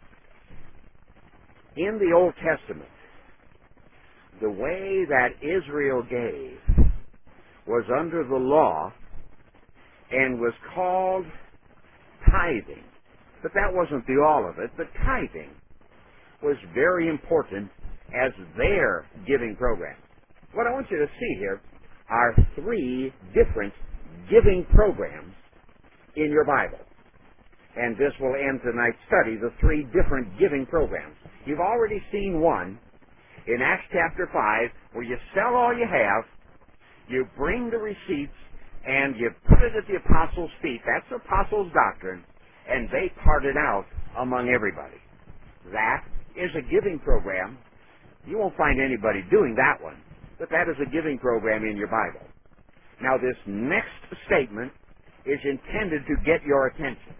In the Old Testament, the way that Israel gave was under the law and was called tithing. But that wasn't the all of it. The tithing was very important as their giving program. What I want you to see here are three different giving programs in your Bible. And this will end tonight's study, the three different giving programs. You've already seen one in Acts chapter five, where you sell all you have, you bring the receipts, and you put it at the apostles' feet. That's the apostles' doctrine, and they part it out among everybody. That is a giving program. You won't find anybody doing that one, but that is a giving program in your Bible. Now, this next statement is intended to get your attention.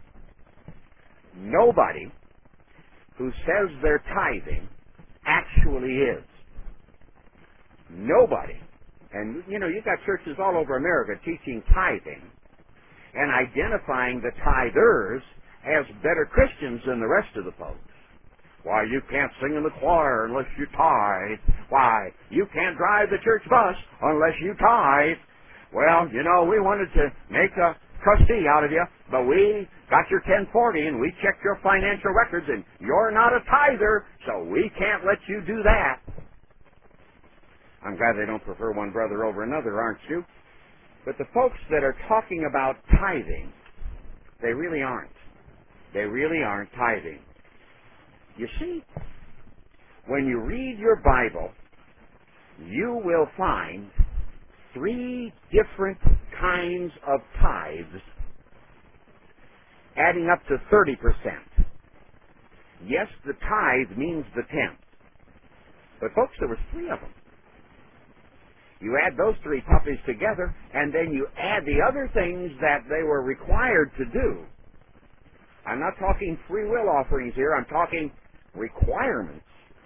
Nobody who says they're tithing actually is. Nobody. And, you know, you've got churches all over America teaching tithing and identifying the tithers as better Christians than the rest of the folks. Why, you can't sing in the choir unless you tithe. Why, you can't drive the church bus unless you tithe. Well, you know, we wanted to make a trustee out of you, but we got your ten forty and we checked your financial records and you're not a tither, so we can't let you do that. I'm glad they don't prefer one brother over another, aren't you? But the folks that are talking about tithing, they really aren't. They really aren't tithing. You see, when you read your Bible, you will find three different kinds of tithes adding up to thirty percent. Yes, the tithe means the tenth. But folks, there was three of them. You add those three puppies together, and then you add the other things that they were required to do. I'm not talking free will offerings here. I'm talking requirements.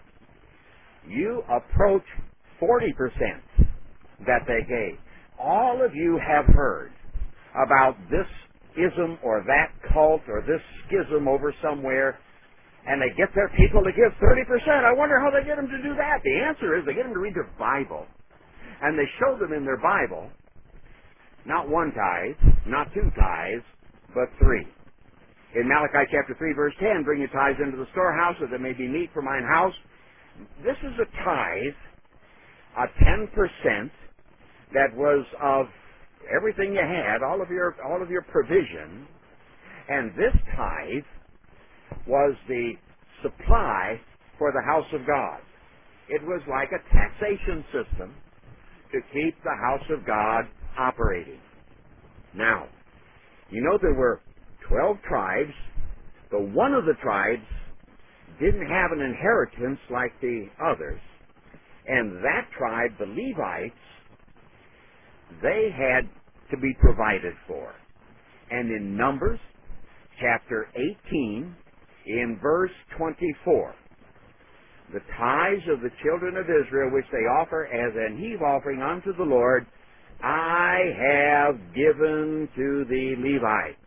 You approach forty percent that they gave. All of you have heard about this ism or that cult or this schism over somewhere, and they get their people to give thirty percent. I wonder how they get them to do that. The answer is they get them to read their Bible. And they show them in their Bible not one tithe, not two tithes, but three. In Malachi chapter three, verse ten, bring your tithes into the storehouse, that there may be meat for mine house. This is a tithe, a ten percent, that was of everything you had, all of your all of your provision. And this tithe was the supply for the house of God. It was like a taxation system to keep the house of God operating. Now, you know there were twelve tribes, but one of the tribes didn't have an inheritance like the others. And that tribe, the Levites, they had to be provided for. And in Numbers chapter eighteen, in verse twenty-four, the tithes of the children of Israel, which they offer as an heave offering unto the Lord, I have given to the Levites.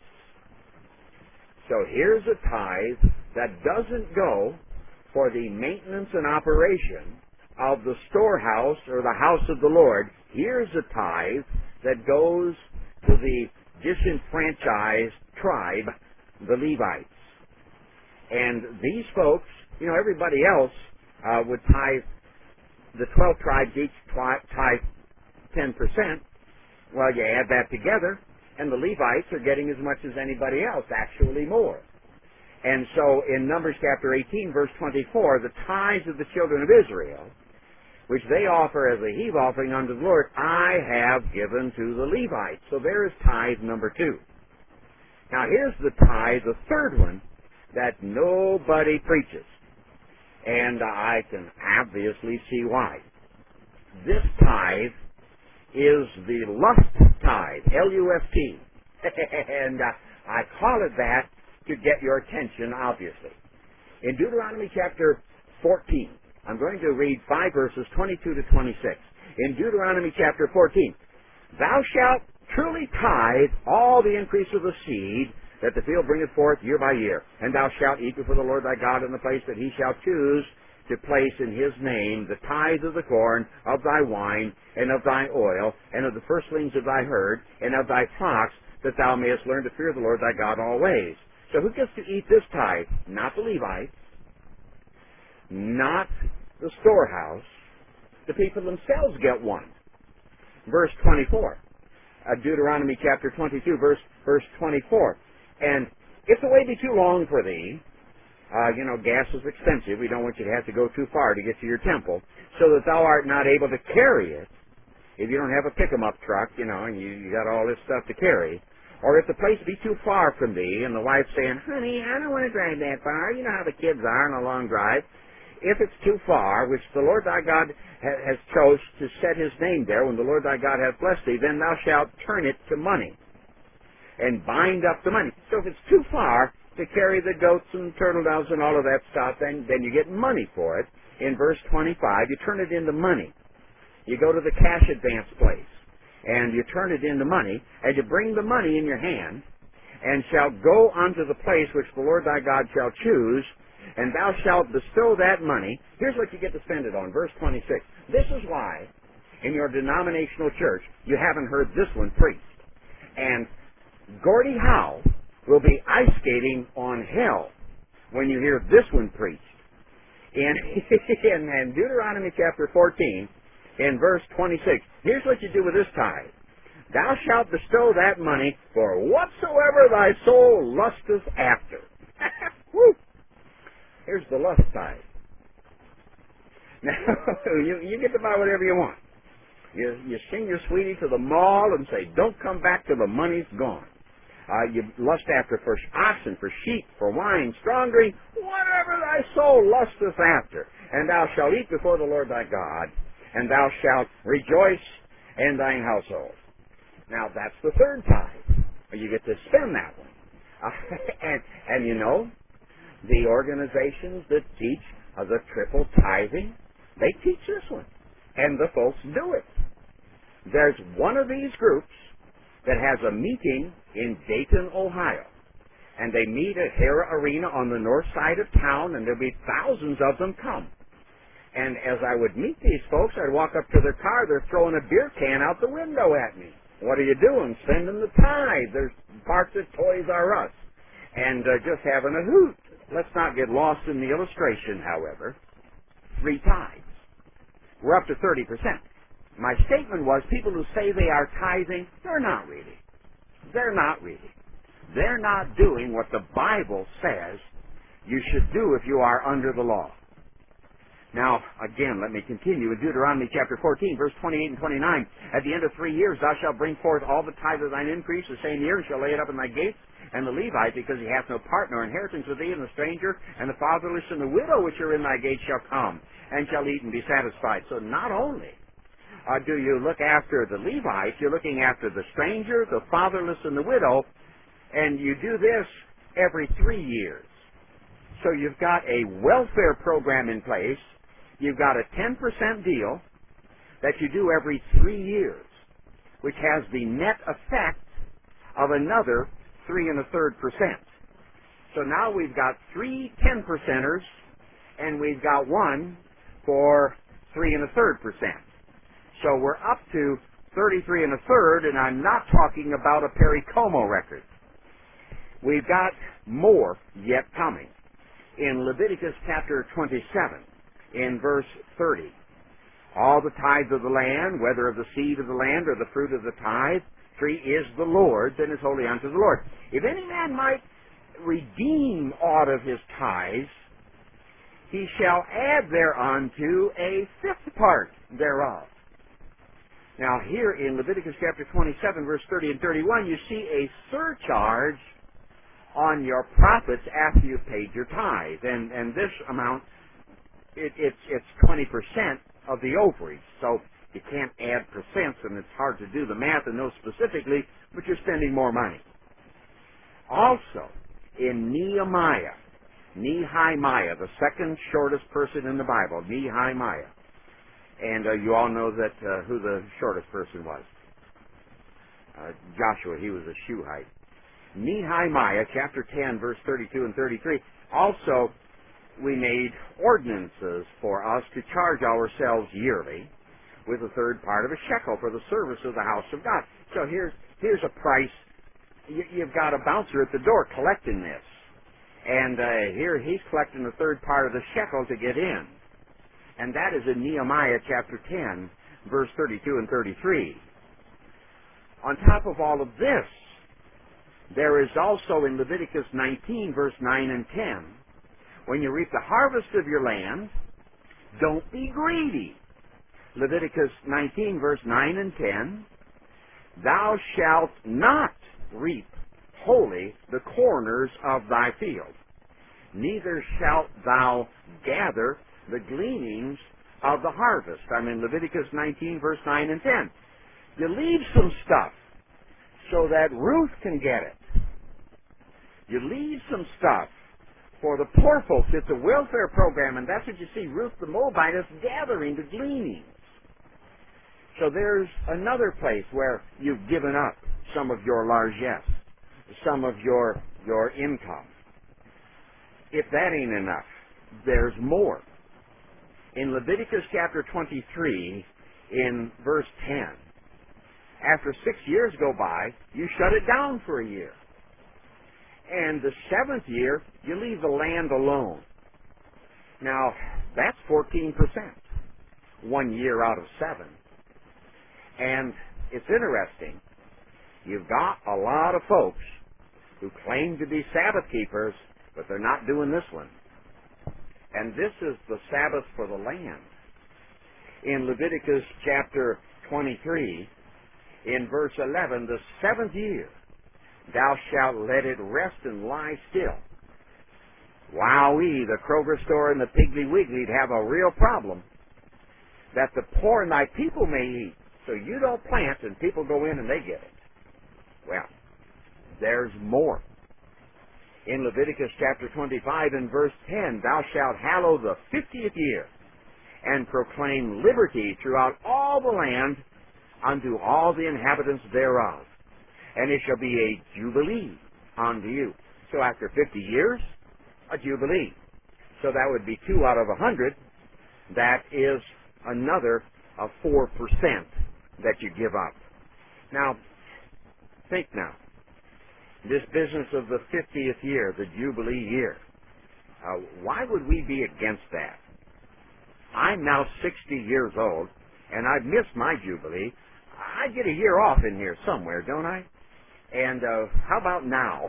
So here's a tithe that doesn't go for the maintenance and operation of the storehouse or the house of the Lord. Here's a tithe that goes to the disenfranchised tribe, the Levites. And these folks, you know, everybody else uh, would tithe, the twelve tribes each tithe ten percent. Well, you add that together, and the Levites are getting as much as anybody else, actually more. And so in Numbers chapter eighteen, verse twenty-four, the tithes of the children of Israel, which they offer as a heave offering unto the Lord, I have given to the Levites. So there is tithe number two. Now here's the tithe, the third one, that nobody preaches. And I can obviously see why. This tithe is the lust tithe, L U S T. And uh, I call it that to get your attention, obviously. In Deuteronomy chapter fourteen, I'm going to read five verses, twenty-two to twenty-six. In Deuteronomy chapter fourteen, thou shalt truly tithe all the increase of the seed that the field bringeth forth year by year. And thou shalt eat before the Lord thy God in the place that he shall choose to place in his name the tithe of the corn, of thy wine, and of thy oil, and of the firstlings of thy herd, and of thy flocks, that thou mayest learn to fear the Lord thy God always. So who gets to eat this tithe? Not the Levites, not the storehouse. The people themselves get one. Verse twenty-four. Uh, Deuteronomy chapter twenty-two, verse, verse twenty-four. And if the way be too long for thee, uh, you know, gas is expensive. We don't want you to have to go too far to get to your temple, so that thou art not able to carry it. If you don't have a pick-em-up truck, you know, and you, you got all this stuff to carry, or if the place be too far from thee, and the wife's saying, honey, I don't want to drive that far. You know how the kids are on a long drive. If it's too far, which the Lord thy God ha- has chose to set his name there, when the Lord thy God hath blessed thee, then thou shalt turn it to money and bind up the money. So if it's too far to carry the goats and turtle doves and all of that stuff, then, then you get money for it. In verse twenty-five, you turn it into money. You go to the cash advance place, and you turn it into money, and you bring the money in your hand, and shalt go unto the place which the Lord thy God shall choose, and thou shalt bestow that money. Here's what you get to spend it on. Verse twenty-six. This is why in your denominational church you haven't heard this one preached. And Gordie Howe will be ice skating on hell when you hear this one preached. In, in, in Deuteronomy chapter fourteen, in verse twenty-six, here's what you do with this tithe. Thou shalt bestow that money for whatsoever thy soul lusteth after. Woo! Here's the lust tithe. Now, you, you get to buy whatever you want. You, you send your sweetie to the mall and say, don't come back till the money's gone. Uh, you lust after for oxen, for sheep, for wine, strong drink, whatever thy soul lusteth after. And thou shalt eat before the Lord thy God, and thou shalt rejoice in thine household. Now, that's the third tithe. You get to spend that one. Uh, and, and you know, the organizations that teach uh, the triple tithing, they teach this one. And the folks do it. There's one of these groups that has a meeting in Dayton, Ohio. And they meet at Hara Arena on the north side of town, and there'll be thousands of them come. And as I would meet these folks, I'd walk up to their car, they're throwing a beer can out the window at me. What are you doing? Spending the tithe. They're parked at Toys R Us. And uh, just having a hoot. Let's not get lost in the illustration, however. Three tithes. We're up to thirty percent. My statement was people who say they are tithing, they're not really. They're not really. They're not doing what the Bible says you should do if you are under the law. Now, again, let me continue. In Deuteronomy chapter fourteen, verse twenty-eight and twenty-nine, at the end of three years thou shalt bring forth all the tithe of thine increase the same year, and shalt lay it up in thy gates, and the Levite, because he hath no part nor inheritance with thee, and the stranger, and the fatherless, and the widow which are in thy gates shall come, and shall eat and be satisfied. So not only uh, do you look after the Levite, you're looking after the stranger, the fatherless, and the widow, and you do this every three years. So you've got a welfare program in place. You've got a ten percent deal that you do every three years, which has the net effect of another three and a third percent. So now we've got three ten percenters, and we've got one for three and a third percent. So we're up to thirty-three and a third, and I'm not talking about a Perry Como record. We've got more yet coming. In Leviticus chapter twenty-seven, in verse thirty, all the tithes of the land, whether of the seed of the land or the fruit of the tithe tree, is the Lord's, and is holy unto the Lord. If any man might redeem aught of his tithes, he shall add thereunto a fifth part thereof. Now here in Leviticus chapter twenty-seven, verse thirty and thirty-one, you see a surcharge on your profits after you've paid your tithe. And, and this amount, it, it's, it's twenty percent of the overage. So you can't add percents, and it's hard to do the math and know specifically, but you're spending more money. Also, in Nehemiah, Nehemiah, the second shortest person in the Bible, Nehemiah, and uh, you all know that uh, who the shortest person was. Uh, Joshua, he was a Shuhite. Nehemiah chapter ten, verse thirty-two and thirty-three. Also, we made ordinances for us to charge ourselves yearly with a third part of a shekel for the service of the house of God. So here's here's a price. You, you've got a bouncer at the door collecting this. And uh, here he's collecting the third part of the shekel to get in. And that is in Nehemiah chapter ten, verse thirty-two and thirty-three. On top of all of this, there is also in Leviticus nineteen, verse nine and ten, when you reap the harvest of your land, don't be greedy. Leviticus nineteen, verse nine and ten, thou shalt not reap wholly the corners of thy field, neither shalt thou gather the gleanings of the harvest. I mean, Leviticus nineteen, verse nine and ten. You leave some stuff so that Ruth can get it. You leave some stuff for the poor folks. It's a welfare program, and that's what you see Ruth the Moabitess gathering the gleanings. So there's another place where you've given up some of your largesse, some of your, your income. If that ain't enough, there's more. In Leviticus chapter twenty-three, in verse ten, after six years go by, you shut it down for a year. And the seventh year, you leave the land alone. Now, that's fourteen percent, one year out of seven. And it's interesting. You've got a lot of folks who claim to be Sabbath keepers, but they're not doing this one. And this is the Sabbath for the land. In Leviticus chapter twenty-three, in verse eleven, the seventh year, thou shalt let it rest and lie still. Wowee, the Kroger store and the Piggly Wiggly'd have a real problem. That the poor in thy people may eat. So you don't plant and people go in and they get it. Well, there's more. In Leviticus chapter twenty-five and verse ten, thou shalt hallow the fiftieth year and proclaim liberty throughout all the land unto all the inhabitants thereof. And it shall be a jubilee unto you. So after fifty years, a jubilee. So that would be two out of a hundred. That is another of four percent that you give up. Now, think now. This business of the fiftieth year, the jubilee year, uh, why would we be against that? I'm now sixty years old, and I've missed my jubilee. I get a year off in here somewhere, don't I? And uh, how about now?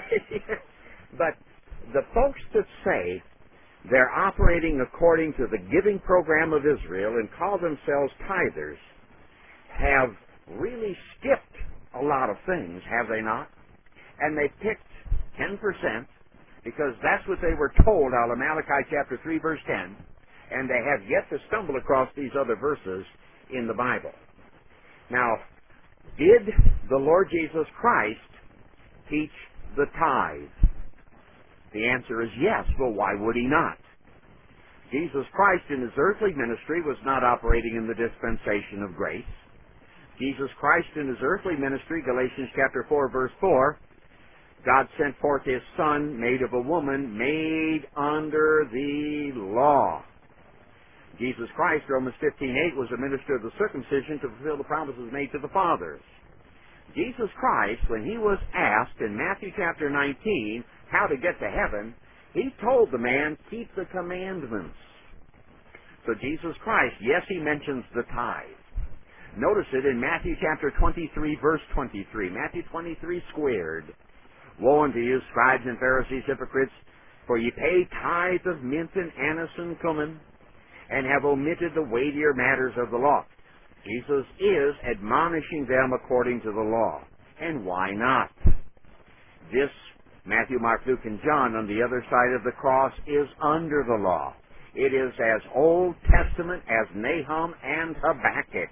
But the folks that say they're operating according to the giving program of Israel and call themselves tithers have really skipped a lot of things, have they not? And they picked ten percent because that's what they were told out of Malachi chapter three, verse ten, and they have yet to stumble across these other verses in the Bible. Now, did the Lord Jesus Christ teach the tithe? The answer is yes, but why would he not? Jesus Christ in his earthly ministry was not operating in the dispensation of grace. Jesus Christ in his earthly ministry, Galatians chapter four, verse four, God sent forth his Son, made of a woman, made under the law. Jesus Christ, Romans fifteen eight, was a minister of the circumcision to fulfill the promises made to the fathers. Jesus Christ, when he was asked in Matthew chapter nineteen how to get to heaven, he told the man, keep the commandments. So Jesus Christ, yes, he mentions the tithe. Notice it in Matthew chapter twenty-three, verse twenty-three. Matthew twenty-three squared. Woe unto you, scribes and Pharisees, hypocrites, for ye pay tithe of mint and anise and cumin, and have omitted the weightier matters of the law. Jesus is admonishing them according to the law. And why not? This, Matthew, Mark, Luke, and John, on the other side of the cross, is under the law. It is as Old Testament as Nahum and Habakkuk.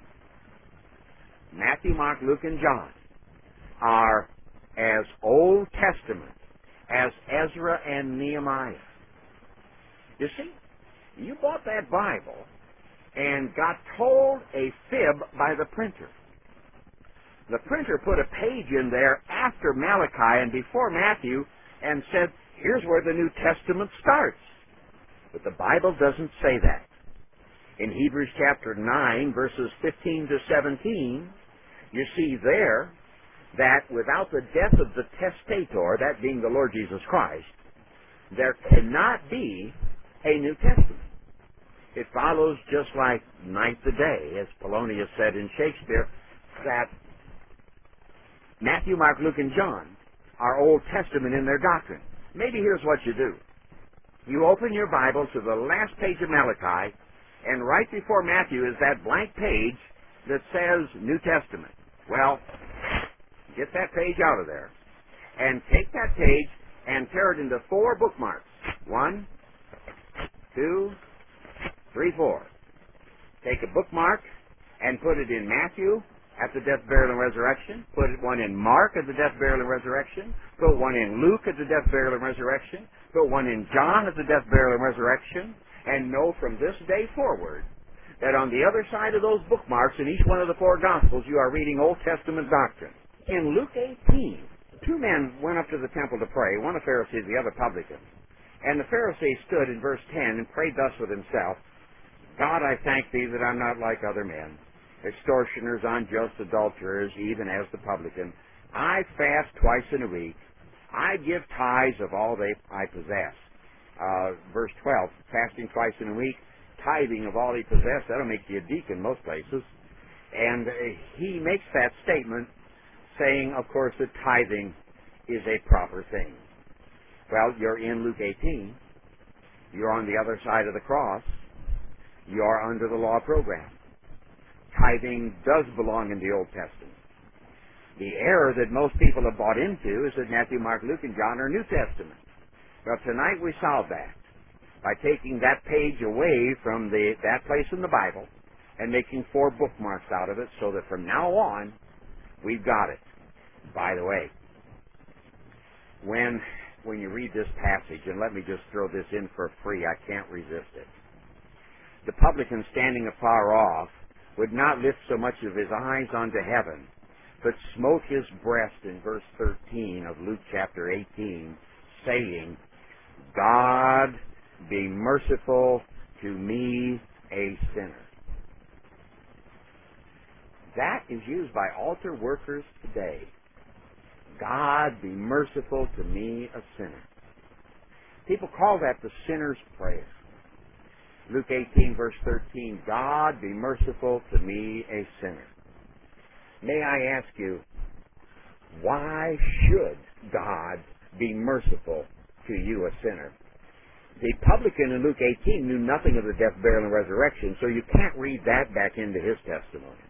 Matthew, Mark, Luke, and John are as Old Testament as Ezra and Nehemiah. You see, you bought that Bible and got told a fib by the printer. The printer put a page in there after Malachi and before Matthew and said, here's where the New Testament starts. But the Bible doesn't say that. In Hebrews chapter nine, verses fifteen to seventeen, you see there that without the death of the testator, that being the Lord Jesus Christ, there cannot be a New Testament. It follows just like night to day, as Polonius said in Shakespeare, that Matthew, Mark, Luke, and John are Old Testament in their doctrine. Maybe here's what you do. You open your Bible to the last page of Malachi, and right before Matthew is that blank page that says New Testament. Well, get that page out of there, and take that page and tear it into four bookmarks. One, two, three, four. Take a bookmark and put it in Matthew at the death, burial, and resurrection. Put one in Mark at the death, burial, and resurrection. Put one in Luke at the death, burial, and resurrection. Put one in John at the death, burial, and resurrection. And know from this day forward that on the other side of those bookmarks in each one of the four Gospels you are reading Old Testament doctrine. In Luke eighteen, two men went up to the temple to pray, one a Pharisee, the other publican. And the Pharisee stood in verse ten and prayed thus with himself, God, I thank thee that I'm not like other men, extortioners, unjust, adulterers, even as the publican. I fast twice in a week. I give tithes of all they I possess. Uh, verse twelve, fasting twice in a week, tithing of all he possessed. That'll make you a deacon most places. And uh, he makes that statement saying, of course, that tithing is a proper thing. Well, you're in Luke eighteen. You're on the other side of the cross. You're under the law program. Tithing does belong in the Old Testament. The error that most people have bought into is that Matthew, Mark, Luke, and John are New Testament. Well, tonight we solve that by taking that page away from the, that place in the Bible and making four bookmarks out of it so that from now on we've got it. By the way, when, when you read this passage, and let me just throw this in for free, I can't resist it. The publican standing afar off would not lift so much of his eyes unto heaven, but smote his breast in verse thirteen of Luke chapter eighteen, saying, God be merciful to me, a sinner. That is used by altar workers today. God be merciful to me, a sinner. People call that the sinner's prayer. Luke eighteen, verse thirteen, God be merciful to me, a sinner. May I ask you, why should God be merciful to you, a sinner? The publican in Luke eighteen knew nothing of the death, burial, and resurrection, so you can't read that back into his testimony.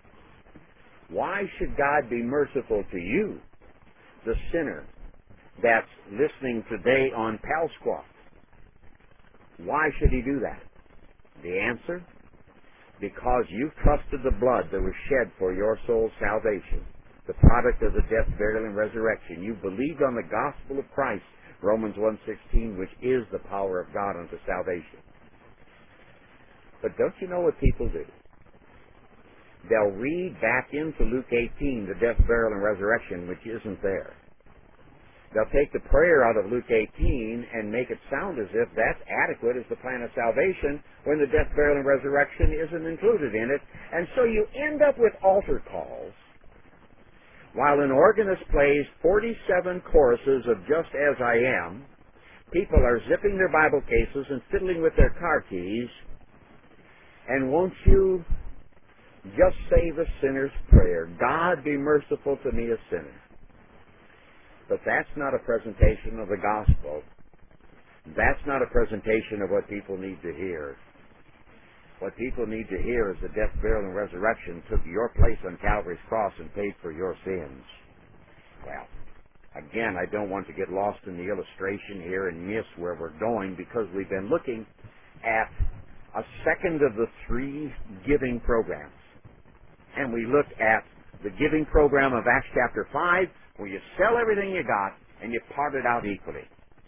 Why should God be merciful to you, the sinner that's listening today on Pal Squawk? Why should he do that? The answer? Because you've trusted the blood that was shed for your soul's salvation, the product of the death, burial, and resurrection. You believed on the gospel of Christ, Romans one sixteen, which is the power of God unto salvation. But don't you know what people do? They'll read back into Luke eighteen the death, burial, and resurrection, which isn't there. They'll take the prayer out of Luke eighteen and make it sound as if that's adequate as the plan of salvation when the death, burial, and resurrection isn't included in it. And so you end up with altar calls while an organist plays forty-seven choruses of Just As I Am. People are zipping their Bible cases and fiddling with their car keys. And won't you just say the sinner's prayer, God be merciful to me, a sinner. But that's not a presentation of the gospel. That's not a presentation of what people need to hear. What people need to hear is the death, burial, and resurrection took your place on Calvary's cross and paid for your sins. Well, again, I don't want to get lost in the illustration here and miss where we're going, because we've been looking at a second of the three giving programs. And we looked at the giving program of Acts chapter five, where you sell everything you got and you part it out equally.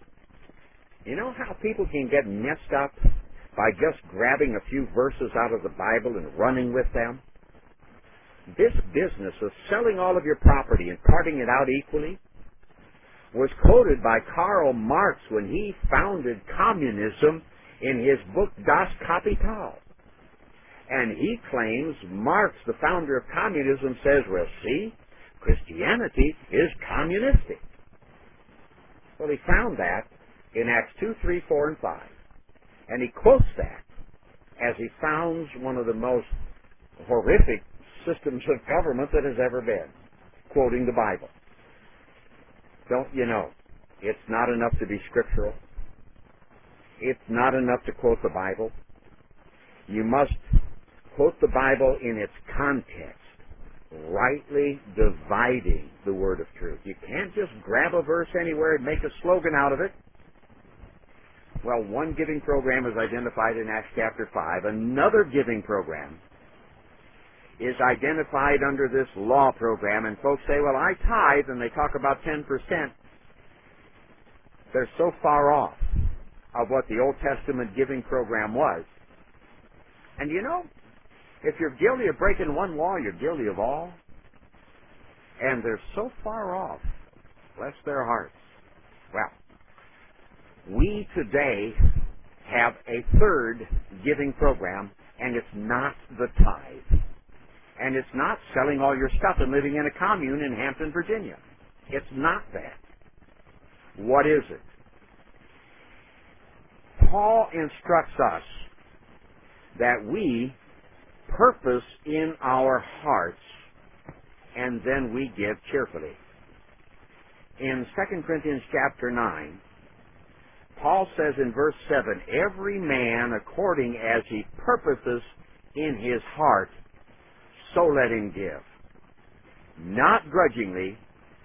You know how people can get messed up by just grabbing a few verses out of the Bible and running with them? This business of selling all of your property and parting it out equally was quoted by Karl Marx when he founded communism in his book Das Kapital. And he claims, Marx, the founder of communism, says, well, see, Christianity is communistic. Well, he found that in Acts two, three, four, and five. And he quotes that as he founds one of the most horrific systems of government that has ever been, quoting the Bible. Don't you know, it's not enough to be scriptural. It's not enough to quote the Bible. You must quote the Bible in its context, rightly dividing the word of truth. You can't just grab a verse anywhere and make a slogan out of it. Well, one giving program is identified in Acts chapter five. Another giving program is identified under this law program, and folks say, well, I tithe, and they talk about ten percent. They're so far off of what the Old Testament giving program was. And you know, if you're guilty of breaking one law, you're guilty of all. And they're so far off. Bless their hearts. Well, we today have a third giving program, and it's not the tithe. And it's not selling all your stuff and living in a commune in Hampton, Virginia. It's not that. What is it? Paul instructs us that we purpose in our hearts and then we give cheerfully. In Second Corinthians chapter nine, Paul says in verse seven, every man according as he purposes in his heart, so let him give, not grudgingly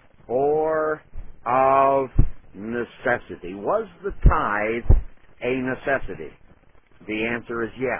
or of necessity. Was the tithe a necessity? The answer is yes.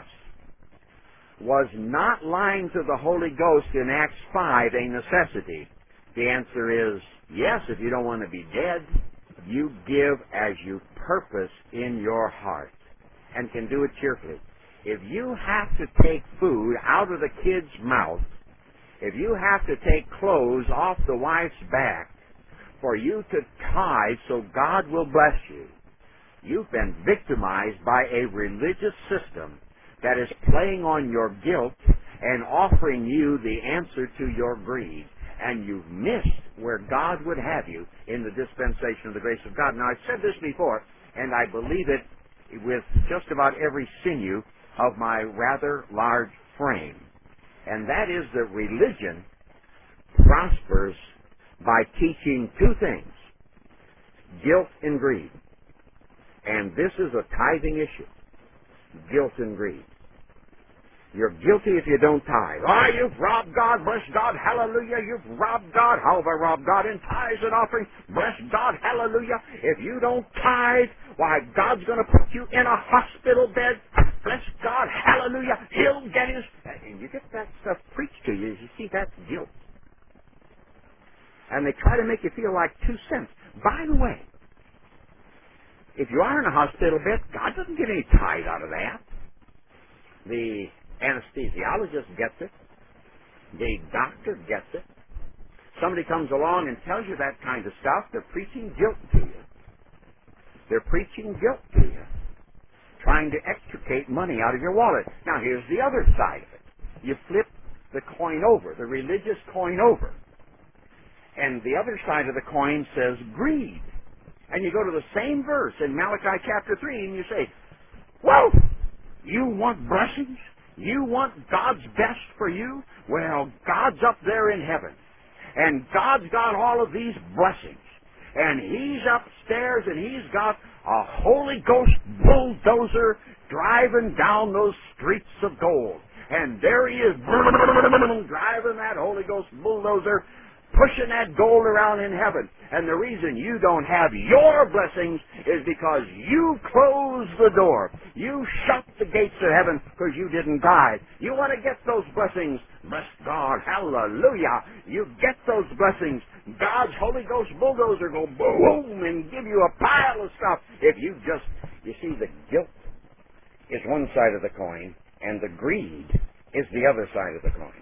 Was not lying to the Holy Ghost in Acts five a necessity? The answer is yes. If you don't want to be dead, you give as you purpose in your heart and can do it cheerfully. If you have to take food out of the kid's mouth, if you have to take clothes off the wife's back for you to tithe so God will bless you, you've been victimized by a religious system that is playing on your guilt and offering you the answer to your greed. And you've missed where God would have you in the dispensation of the grace of God. Now, I've said this before, and I believe it with just about every sinew of my rather large frame. And that is that religion prospers by teaching two things: guilt and greed. And this is a tithing issue. Guilt and greed. You're guilty if you don't tithe. Oh, you've robbed God, bless God, hallelujah. You've robbed God. How have I robbed God? In tithes and offerings, bless God, hallelujah. If you don't tithe, why, God's going to put you in a hospital bed. Bless God, hallelujah. He'll get his... And you get that stuff preached to you. You see, that's guilt. And they try to make you feel like two cents. By the way, if you are in a hospital bed, God doesn't get any tithe out of that. The anesthesiologist gets it. The doctor gets it. Somebody comes along and tells you that kind of stuff, they're preaching guilt to you. They're preaching guilt to you, trying to extricate money out of your wallet. Now, here's the other side of it. You flip the coin over, the religious coin over, and the other side of the coin says greed. And you go to the same verse in Malachi chapter three, and you say, whoa! You want blessings? You want God's best for you? Well, God's up there in heaven. And God's got all of these blessings. And He's upstairs and He's got a Holy Ghost bulldozer driving down those streets of gold. And there He is driving that Holy Ghost bulldozer, pushing that gold around in heaven. And the reason you don't have your blessings is because you closed the door. You shut the gates of heaven because you didn't tithe. You want to get those blessings. Bless God. Hallelujah. You get those blessings. God's Holy Ghost bulldozer go boom and give you a pile of stuff. If you just, you see, the guilt is one side of the coin and the greed is the other side of the coin.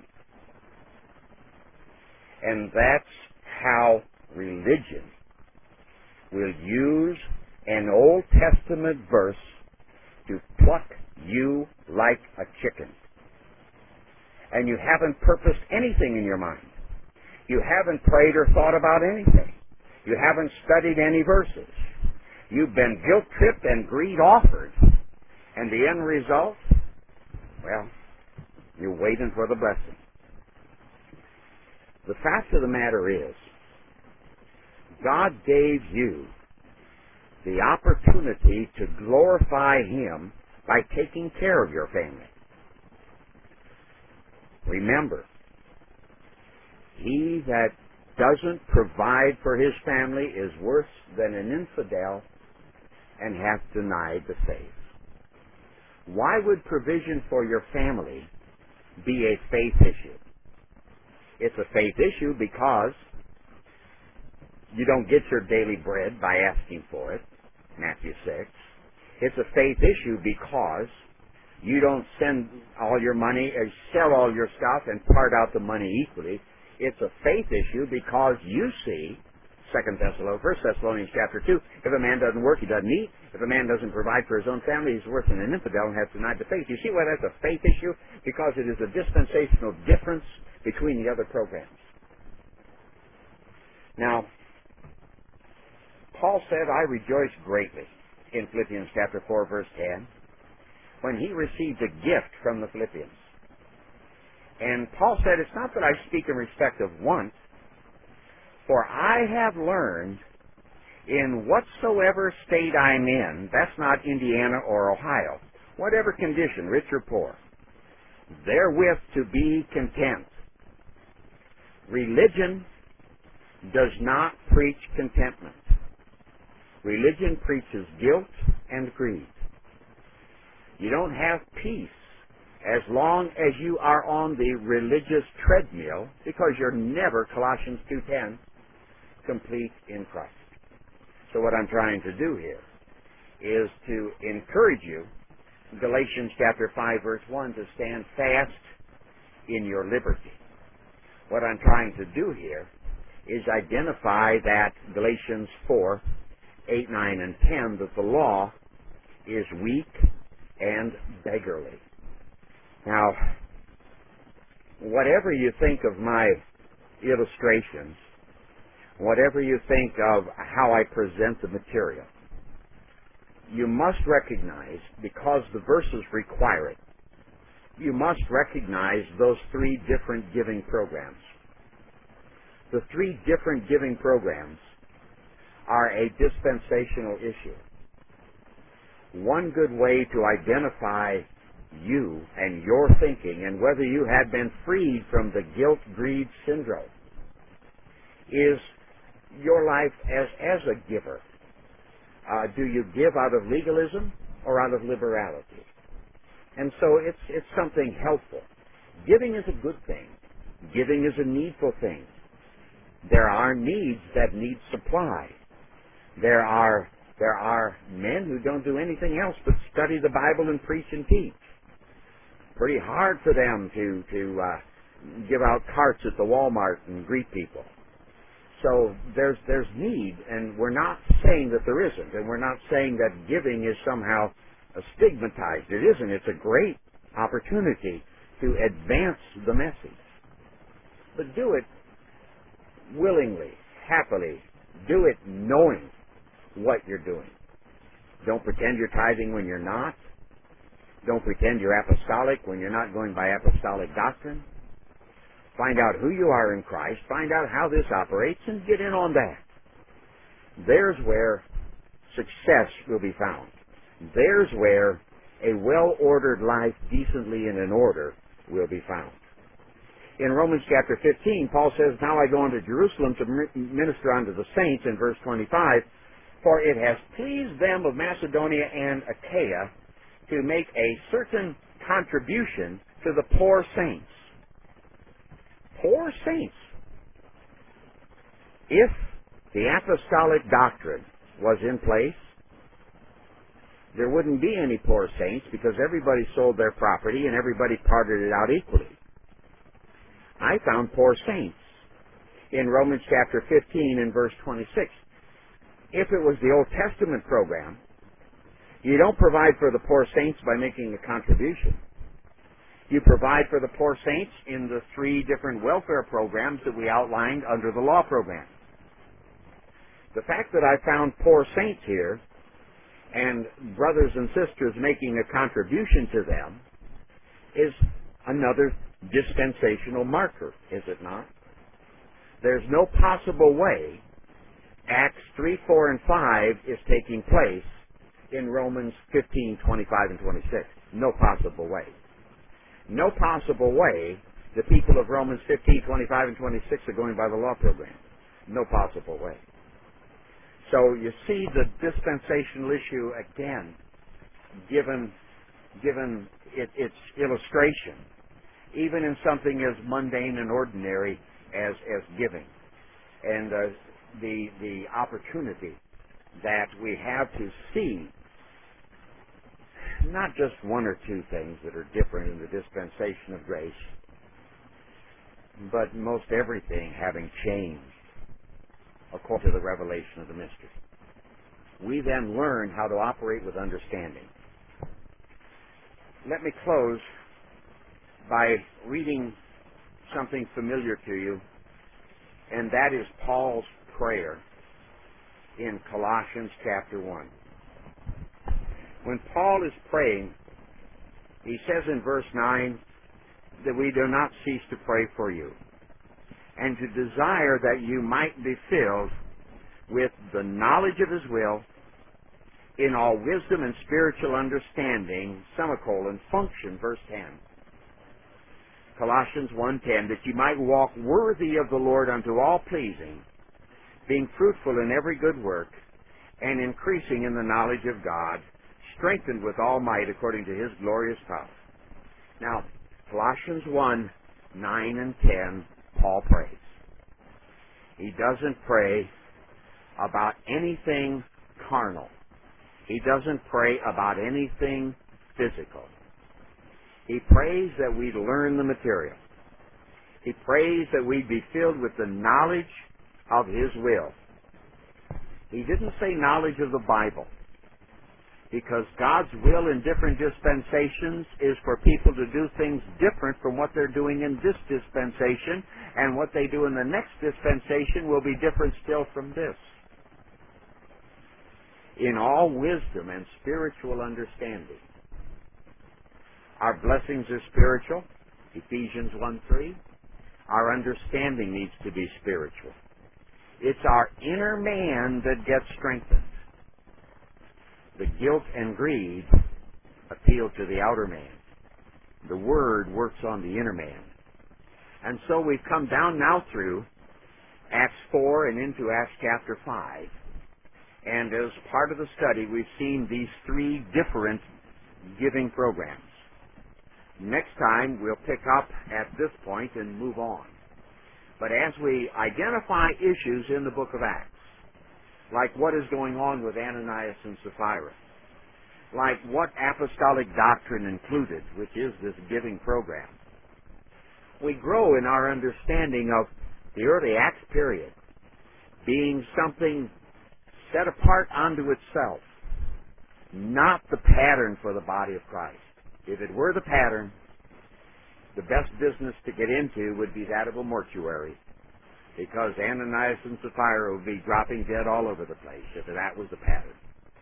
And that's how religion will use an Old Testament verse to pluck you like a chicken. And you haven't purposed anything in your mind. You haven't prayed or thought about anything. You haven't studied any verses. You've been guilt-tripped and greed offered. And the end result? Well, you're waiting for the blessing. The fact of the matter is, God gave you the opportunity to glorify Him by taking care of your family. Remember, he that doesn't provide for his family is worse than an infidel and hath denied the faith. Why would provision for your family be a faith issue? It's a faith issue because you don't get your daily bread by asking for it, Matthew six. It's a faith issue because you don't send all your money, or sell all your stuff and part out the money equally. It's a faith issue because you see, Second Thessalonians, First Thessalonians chapter two, if a man doesn't work, he doesn't eat. If a man doesn't provide for his own family, he's worse than an infidel and has denied the faith. You see why that's a faith issue? Because it is a dispensational difference between the other programs. Now, Paul said, I rejoice greatly in Philippians chapter four, verse ten, when he received a gift from the Philippians. And Paul said, it's not that I speak in respect of want, for I have learned in whatsoever state I'm in, that's not Indiana or Ohio, whatever condition, rich or poor, therewith to be content. Religion does not preach contentment. Religion preaches guilt and greed. You don't have peace as long as you are on the religious treadmill, because you're never, Colossians two ten, complete in Christ. So what I'm trying to do here is to encourage you, Galatians chapter five, verse one, to stand fast in your liberty. What I'm trying to do here is identify that Galatians four, eight, nine, and ten, that the law is weak and beggarly. Now, whatever you think of my illustrations, whatever you think of how I present the material, you must recognize, because the verses require it, you must recognize those three different giving programs. The three different giving programs are a dispensational issue. One good way to identify you and your thinking and whether you have been freed from the guilt-greed syndrome is your life as, as a giver. Uh, do you give out of legalism or out of liberality? And so it's, it's something helpful. Giving is a good thing. Giving is a needful thing. There are needs that need supply. There are, there are men who don't do anything else but study the Bible and preach and teach. Pretty hard for them to, to uh, give out carts at the Walmart and greet people. So there's, there's need, and we're not saying that there isn't, and we're not saying that giving is somehow stigmatized. It isn't. It's a great opportunity to advance the message. But do it willingly, happily. Do it knowing what you're doing. Don't pretend you're tithing when you're not. Don't pretend you're apostolic when you're not going by apostolic doctrine. Find out who you are in Christ. Find out how this operates and get in on that. There's where success will be found. There's where a well-ordered life, decently and in order, will be found. In Romans chapter fifteen, Paul says, Now I go unto Jerusalem to minister unto the saints, in verse twenty-five, for it has pleased them of Macedonia and Achaia to make a certain contribution to the poor saints. Poor saints. If the apostolic doctrine was in place, there wouldn't be any poor saints, because everybody sold their property and everybody parted it out equally. I found poor saints in Romans chapter fifteen and verse twenty-six. If it was the Old Testament program, you don't provide for the poor saints by making a contribution. You provide for the poor saints in the three different welfare programs that we outlined under the law program. The fact that I found poor saints here and brothers and sisters making a contribution to them is another dispensational marker, is it not? There's no possible way Acts three, four, and five is taking place in Romans fifteen, twenty-five, and twenty-six. No possible way. No possible way the people of Romans fifteen, twenty-five, and twenty-six are going by the law program. No possible way. So you see the dispensational issue again, given, given it, its illustration, even in something as mundane and ordinary as, as giving. And uh, the, the opportunity that we have to see not just one or two things that are different in the dispensation of grace, but most everything having changed according to the revelation of the mystery. We then learn how to operate with understanding. Let me close by reading something familiar to you, and that is Paul's prayer in Colossians chapter one. When Paul is praying, he says in verse nine that we do not cease to pray for you, and to desire that you might be filled with the knowledge of His will in all wisdom and spiritual understanding, semicolon, function, verse ten. Colossians one ten, that you might walk worthy of the Lord unto all pleasing, being fruitful in every good work, and increasing in the knowledge of God, strengthened with all might according to His glorious power. Now, Colossians one, nine and ten, Paul prays. He doesn't pray about anything carnal. He doesn't pray about anything physical. He prays that we learn the material. He prays that we be filled with the knowledge of His will. He didn't say knowledge of the Bible, because God's will in different dispensations is for people to do things different from what they're doing in this dispensation, and what they do in the next dispensation will be different still from this. In all wisdom and spiritual understanding. Our blessings are spiritual, Ephesians one three. Our understanding needs to be spiritual. It's our inner man that gets strengthened. The guilt and greed appeal to the outer man. The Word works on the inner man. And so we've come down now through Acts four and into Acts chapter five. And as part of the study, we've seen these three different giving programs. Next time, we'll pick up at this point and move on. But as we identify issues in the book of Acts, like what is going on with Ananias and Sapphira, like what apostolic doctrine included, which is this giving program, we grow in our understanding of the early Acts period being something set apart unto itself, not the pattern for the body of Christ. If it were the pattern, the best business to get into would be that of a mortuary, because Ananias and Sapphira would be dropping dead all over the place if that was the pattern.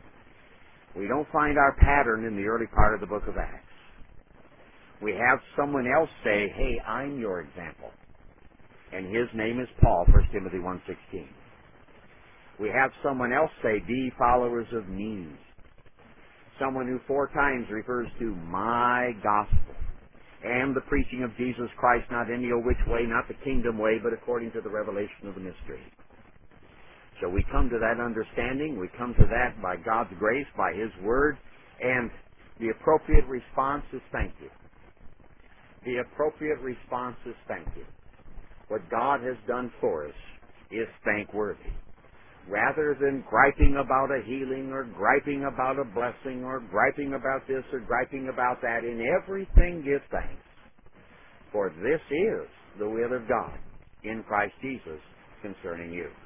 We don't find our pattern in the early part of the book of Acts. We have someone else say, hey, I'm your example. And his name is Paul, First Timothy one sixteen. We have someone else say, be followers of me. Someone who four times refers to my gospel and the preaching of Jesus Christ, not any old which way, not the kingdom way, but according to the revelation of the mystery. So we come to that understanding. We come to that by God's grace, by His Word, and the appropriate response is thank you. The appropriate response is thank you. What God has done for us is thankworthy. Rather than griping about a healing or griping about a blessing or griping about this or griping about that, in everything give thanks. For this is the will of God in Christ Jesus concerning you.